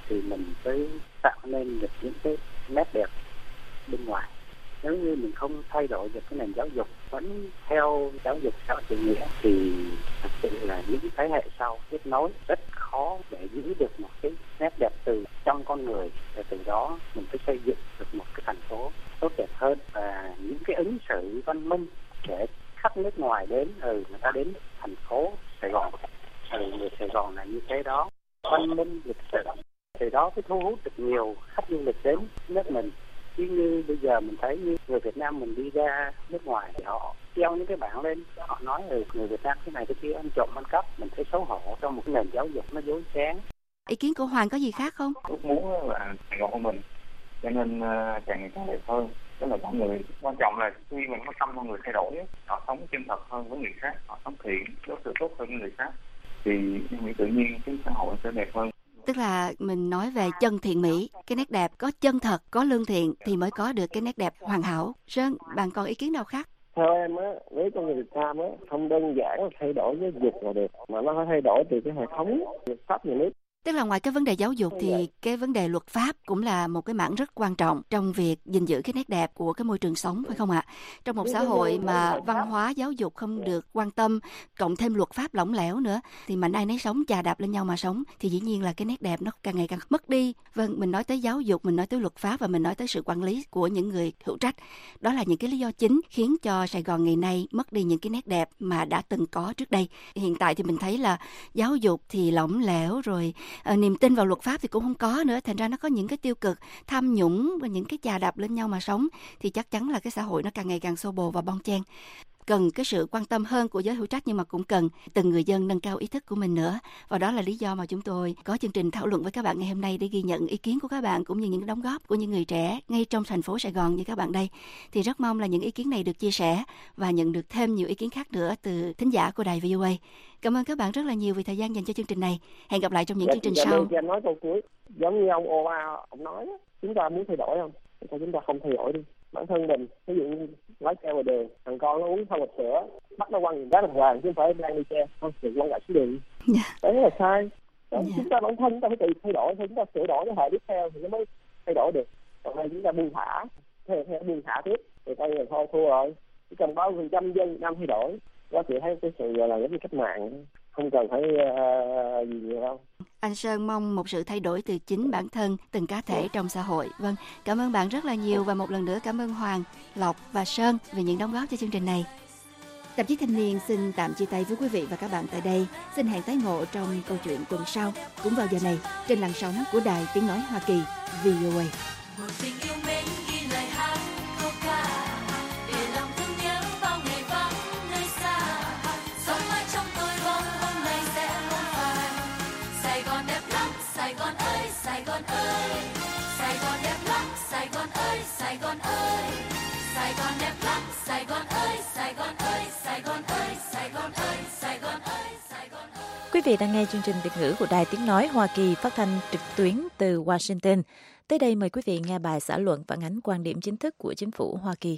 thì mình phải tạo nên được những cái nét đẹp bên ngoài. Nếu như mình không thay đổi được cái nền giáo dục vẫn theo giáo dục xã hội chủ nghĩa thì thật sự là những thế hệ sau kết nối rất khó để giữ được một cái nét đẹp từ trong con người, và từ đó mình phải xây dựng được một cái thành phố tốt đẹp hơn, và những cái ứng xử văn minh để khách nước ngoài đến, ừ người ta đến thành phố Sài Gòn, ừ người Sài Gòn là như thế đó, văn minh lịch sự, từ đó mới thu hút được nhiều khách du lịch đến nước mình. Chứ như bây giờ mình thấy như người Việt Nam mình đi ra nước ngoài thì họ treo những cái bảng lên, họ nói ừ, người Việt Nam cái này cái kia ăn trộm ăn cắp, mình thấy xấu hổ trong một cái nền giáo dục nó dối trá. Ý kiến của Hoàng có gì khác không? Ước muốn là Sài Gòn của mình cho nên càng ngày càng đẹp hơn. Tức là con người, quan trọng là khi mình có tâm con người thay đổi, họ sống chân thật hơn với người khác, họ sống thiện, đối xử tốt hơn với người khác, thì em nghĩ tự nhiên cái xã hội sẽ đẹp hơn. Tức là mình nói về chân thiện mỹ, cái nét đẹp có chân thật, có lương thiện thì mới có được cái nét đẹp hoàn hảo. Sơn, bạn còn ý kiến nào khác? Theo em á, với con người Việt Nam á, không đơn giản là thay đổi giáo dục là được, mà nó phải thay đổi từ cái hệ thống luật pháp nhà nước. Tức là ngoài cái vấn đề giáo dục thì cái vấn đề luật pháp cũng là một cái mảng rất quan trọng trong việc gìn giữ cái nét đẹp của cái môi trường sống, phải không ạ? Trong một xã hội mà văn hóa giáo dục không được quan tâm, cộng thêm luật pháp lỏng lẻo nữa, thì mà ai nấy sống chà đạp lên nhau mà sống, thì dĩ nhiên là cái nét đẹp nó càng ngày càng mất đi. Vâng, mình nói tới giáo dục, mình nói tới luật pháp và mình nói tới sự quản lý của những người hữu trách. Đó là những cái lý do chính khiến cho Sài Gòn ngày nay mất đi những cái nét đẹp mà đã từng có trước đây. Hiện tại thì mình thấy là giáo dục thì lỏng lẻo rồi, À, niềm tin vào luật pháp thì cũng không có nữa, thành ra nó có những cái tiêu cực, tham nhũng và những cái chà đạp lên nhau mà sống, thì chắc chắn là cái xã hội nó càng ngày càng xô bồ và bon chen. Cần cái sự quan tâm hơn của giới hữu trách, nhưng mà cũng cần từng người dân nâng cao ý thức của mình nữa. Và đó là lý do mà chúng tôi có chương trình thảo luận với các bạn ngày hôm nay để ghi nhận ý kiến của các bạn cũng như những đóng góp của những người trẻ ngay trong thành phố Sài Gòn như các bạn đây. Thì rất mong là những ý kiến này được chia sẻ và nhận được thêm nhiều ý kiến khác nữa từ thính giả của đài vê o a. Cảm ơn các bạn rất là nhiều vì thời gian dành cho chương trình này. Hẹn gặp lại trong những dạ, chương trình dạ, sau. Dạ, nói câu cuối, giống như ông Obama ông nói, chúng ta muốn thay đổi không? Chúng ta không thay đổi đi. Bản thân mình, ví dụ như lái xe ngoài đường, thằng con nó uống xong hộp sữa, bắt nó quăng đá đồng vàng chứ không phải đang đi xe, không được quăng lại xuống đường. Yeah. Đấy là sai. Đó, yeah. Chúng ta bản thân chúng ta phải tự thay đổi, thì chúng ta sửa đổi cái hệ tiếp theo thì nó mới thay đổi được. Còn đây chúng ta buông thả, theo theo buông thả tiếp, thì coi như là thôi thua rồi. Chỉ cần bao phần trăm dân Việt Nam thay đổi, có thể thấy cái sự là giống như cách mạng, không cần phải uh, gì nhiều đâu. Anh Sơn mong một sự thay đổi từ chính bản thân, từng cá thể trong xã hội. Vâng, cảm ơn bạn rất là nhiều và một lần nữa cảm ơn Hoàng, Lộc và Sơn vì những đóng góp cho chương trình này. Tạp chí Thanh niên xin tạm chia tay với quý vị và các bạn tại đây. Xin hẹn tái ngộ trong câu chuyện tuần sau, cũng vào giờ này, trên làn sóng của Đài Tiếng Nói Hoa Kỳ, vê o a. Một tình yêu mến ghi lời hát câu ca, để lòng thương nhớ bao ngày vắng nơi xa. Sống mãi trong tôi bóng hôm nay sẽ không phai. Sài Gòn đẹp lắm, Sài Gòn ơi, Sài Gòn ơi. Sài Gòn đẹp lắm, Sài Gòn ơi, Sài Gòn ơi. Sài Gòn đẹp lắm, Sài Gòn ơi, Sài Gòn ơi, Sài Gòn ơi, Sài Gòn ơi, Sài Gòn ơi, Sài Gòn ơi. Quý vị đang nghe chương trình Việt ngữ của Đài Tiếng Nói Hoa Kỳ phát thanh trực tuyến từ Washington. Tới đây mời quý vị nghe bài xã luận phản ánh quan điểm chính thức của chính phủ Hoa Kỳ.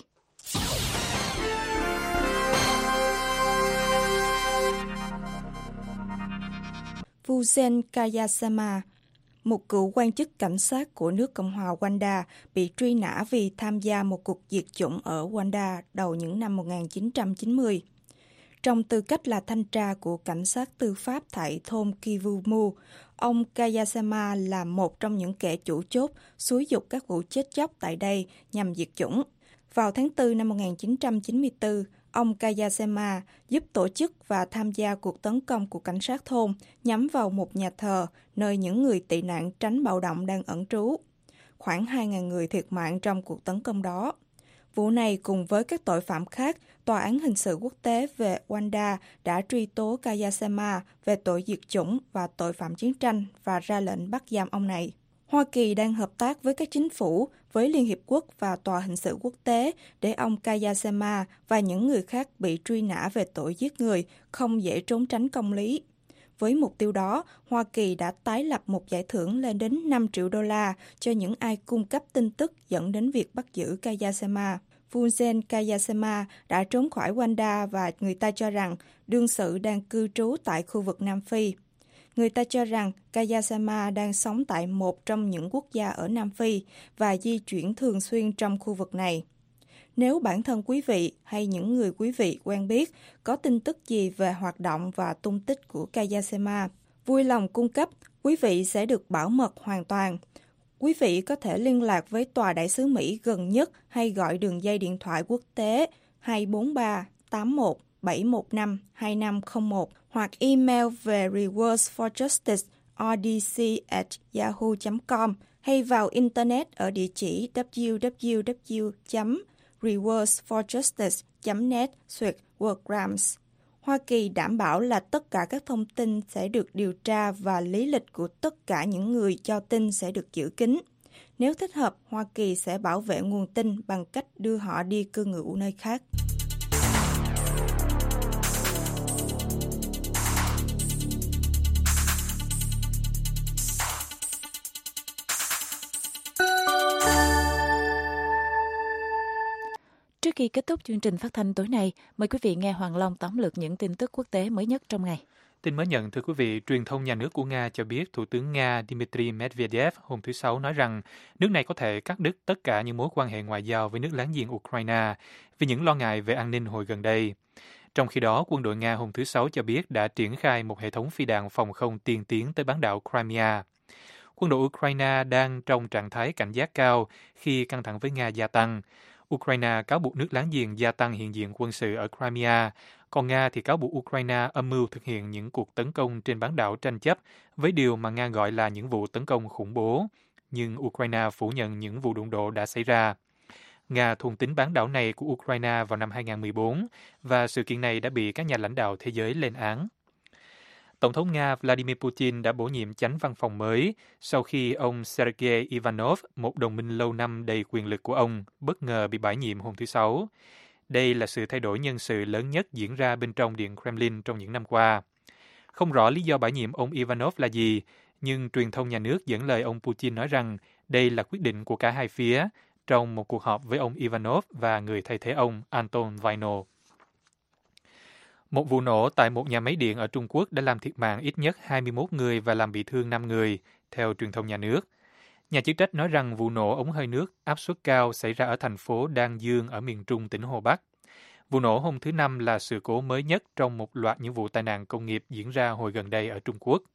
Vuzen Kayasama, một cựu quan chức cảnh sát của nước Cộng hòa Rwanda, bị truy nã vì tham gia một cuộc diệt chủng ở Rwanda đầu những năm một nghìn chín trăm chín mươi. Trong tư cách là thanh tra của cảnh sát tư pháp tại thôn Kivumu, ông Kayasama là một trong những kẻ chủ chốt xúi giục các vụ chết chóc tại đây nhằm diệt chủng. Vào tháng tư năm một nghìn chín trăm chín mươi tư, ông Kayasama giúp tổ chức và tham gia cuộc tấn công của cảnh sát thôn nhắm vào một nhà thờ nơi những người tị nạn tránh bạo động đang ẩn trú. Khoảng hai nghìn người thiệt mạng trong cuộc tấn công đó. Vụ này cùng với các tội phạm khác, Tòa án Hình sự Quốc tế về Rwanda đã truy tố Kayasama về tội diệt chủng và tội phạm chiến tranh và ra lệnh bắt giam ông này. Hoa Kỳ đang hợp tác với các chính phủ, với Liên Hiệp Quốc và Tòa Hình sự Quốc tế để ông Kayasama và những người khác bị truy nã về tội giết người không dễ trốn tránh công lý. Với mục tiêu đó, Hoa Kỳ đã tái lập một giải thưởng lên đến năm triệu đô la cho những ai cung cấp tin tức dẫn đến việc bắt giữ Kayasama. Vuzen Kayasama đã trốn khỏi Rwanda và người ta cho rằng đương sự đang cư trú tại khu vực Nam Phi. Người ta cho rằng Kayasama đang sống tại một trong những quốc gia ở Nam Phi và di chuyển thường xuyên trong khu vực này. Nếu bản thân quý vị hay những người quý vị quen biết có tin tức gì về hoạt động và tung tích của Kayasama, vui lòng cung cấp, quý vị sẽ được bảo mật hoàn toàn. Quý vị có thể liên lạc với Tòa đại sứ Mỹ gần nhất hay gọi đường dây điện thoại quốc tế hai bốn ba tám một bảy một năm hai năm không một hoặc email về rewards for justice r d c at yahoo chấm com hay vào Internet ở địa chỉ w w w chấm rewards for justice chấm net slash programs. Hoa Kỳ đảm bảo là tất cả các thông tin sẽ được điều tra và lý lịch của tất cả những người cho tin sẽ được giữ kín. Nếu thích hợp, Hoa Kỳ sẽ bảo vệ nguồn tin bằng cách đưa họ đi cư ngụ nơi khác. Trước khi kết thúc chương trình phát thanh tối nay, mời quý vị nghe Hoàng Long tóm lược những tin tức quốc tế mới nhất trong ngày. Tin mới nhận, thưa quý vị, truyền thông nhà nước của Nga cho biết Thủ tướng Nga Dmitry Medvedev hôm thứ Sáu nói rằng nước này có thể cắt đứt tất cả những mối quan hệ ngoại giao với nước láng giềng Ukraine vì những lo ngại về an ninh hồi gần đây. Trong khi đó, quân đội Nga hôm thứ Sáu cho biết đã triển khai một hệ thống phi đạn phòng không tiên tiến tới bán đảo Crimea. Quân đội Ukraine đang trong trạng thái cảnh giác cao khi căng thẳng với Nga gia tăng. Ukraine cáo buộc nước láng giềng gia tăng hiện diện quân sự ở Crimea, còn Nga thì cáo buộc Ukraine âm mưu thực hiện những cuộc tấn công trên bán đảo tranh chấp với điều mà Nga gọi là những vụ tấn công khủng bố. Nhưng Ukraine phủ nhận những vụ đụng độ đã xảy ra. Nga thôn tính bán đảo này của Ukraine vào năm hai không một bốn và sự kiện này đã bị các nhà lãnh đạo thế giới lên án. Tổng thống Nga Vladimir Putin đã bổ nhiệm chánh văn phòng mới sau khi ông Sergei Ivanov, một đồng minh lâu năm đầy quyền lực của ông, bất ngờ bị bãi nhiệm hôm thứ Sáu. Đây là sự thay đổi nhân sự lớn nhất diễn ra bên trong Điện Kremlin trong những năm qua. Không rõ lý do bãi nhiệm ông Ivanov là gì, nhưng truyền thông nhà nước dẫn lời ông Putin nói rằng đây là quyết định của cả hai phía trong một cuộc họp với ông Ivanov và người thay thế ông Anton Vaino. Một vụ nổ tại một nhà máy điện ở Trung Quốc đã làm thiệt mạng ít nhất hai mươi mốt người và làm bị thương năm người, theo truyền thông nhà nước. Nhà chức trách nói rằng vụ nổ ống hơi nước áp suất cao xảy ra ở thành phố Đan Dương ở miền trung tỉnh Hồ Bắc. Vụ nổ hôm thứ Năm là sự cố mới nhất trong một loạt những vụ tai nạn công nghiệp diễn ra hồi gần đây ở Trung Quốc.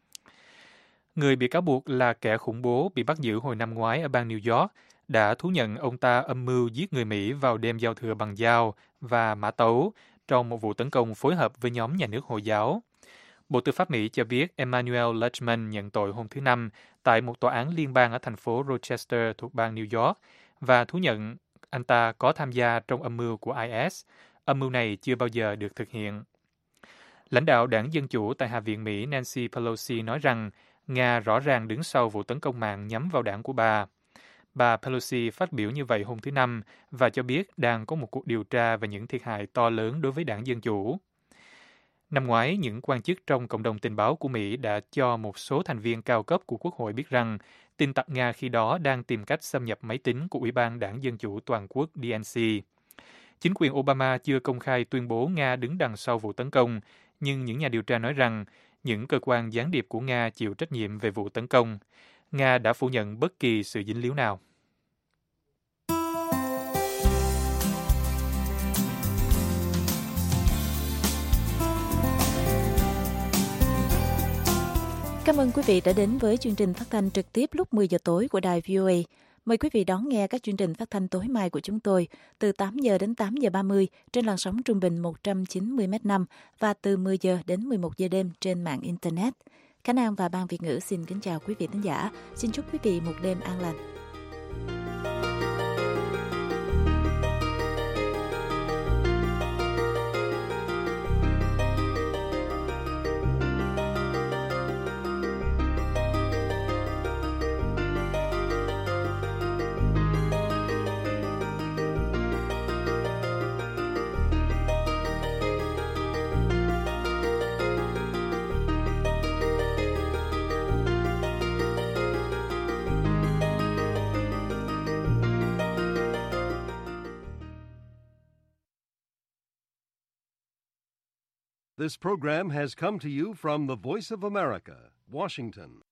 Người bị cáo buộc là kẻ khủng bố bị bắt giữ hồi năm ngoái ở bang New York đã thú nhận ông ta âm mưu giết người Mỹ vào đêm giao thừa bằng dao và mã tấu trong một vụ tấn công phối hợp với nhóm nhà nước Hồi giáo. Bộ Tư pháp Mỹ cho biết Emmanuel Lechman nhận tội hôm thứ Năm tại một tòa án liên bang ở thành phố Rochester thuộc bang New York và thú nhận anh ta có tham gia trong âm mưu của I S. Âm mưu này chưa bao giờ được thực hiện. Lãnh đạo đảng Dân Chủ tại Hạ viện Mỹ Nancy Pelosi nói rằng Nga rõ ràng đứng sau vụ tấn công mạng nhắm vào đảng của bà. Bà Pelosi phát biểu như vậy hôm thứ Năm và cho biết đang có một cuộc điều tra về những thiệt hại to lớn đối với đảng Dân Chủ. Năm ngoái, những quan chức trong cộng đồng tình báo của Mỹ đã cho một số thành viên cao cấp của Quốc hội biết rằng tin tặc Nga khi đó đang tìm cách xâm nhập máy tính của Ủy ban Đảng Dân Chủ Toàn quốc D N C. Chính quyền Obama chưa công khai tuyên bố Nga đứng đằng sau vụ tấn công, nhưng những nhà điều tra nói rằng những cơ quan gián điệp của Nga chịu trách nhiệm về vụ tấn công. Nga đã phủ nhận bất kỳ sự dính líu nào. Cảm ơn quý vị đã đến với chương trình phát thanh trực tiếp lúc mười giờ tối của đài V O A. Mời quý vị đón nghe các chương trình phát thanh tối mai của chúng tôi từ tám giờ đến tám giờ ba mươi trên làn sóng trung bình một trăm chín mươi mét năm và từ mười giờ đến mười một giờ đêm trên mạng Internet. Khánh An và Ban Việt ngữ xin kính chào quý vị khán giả. Xin chúc quý vị một đêm an lành. This program has come to you from the Voice of America, Washington.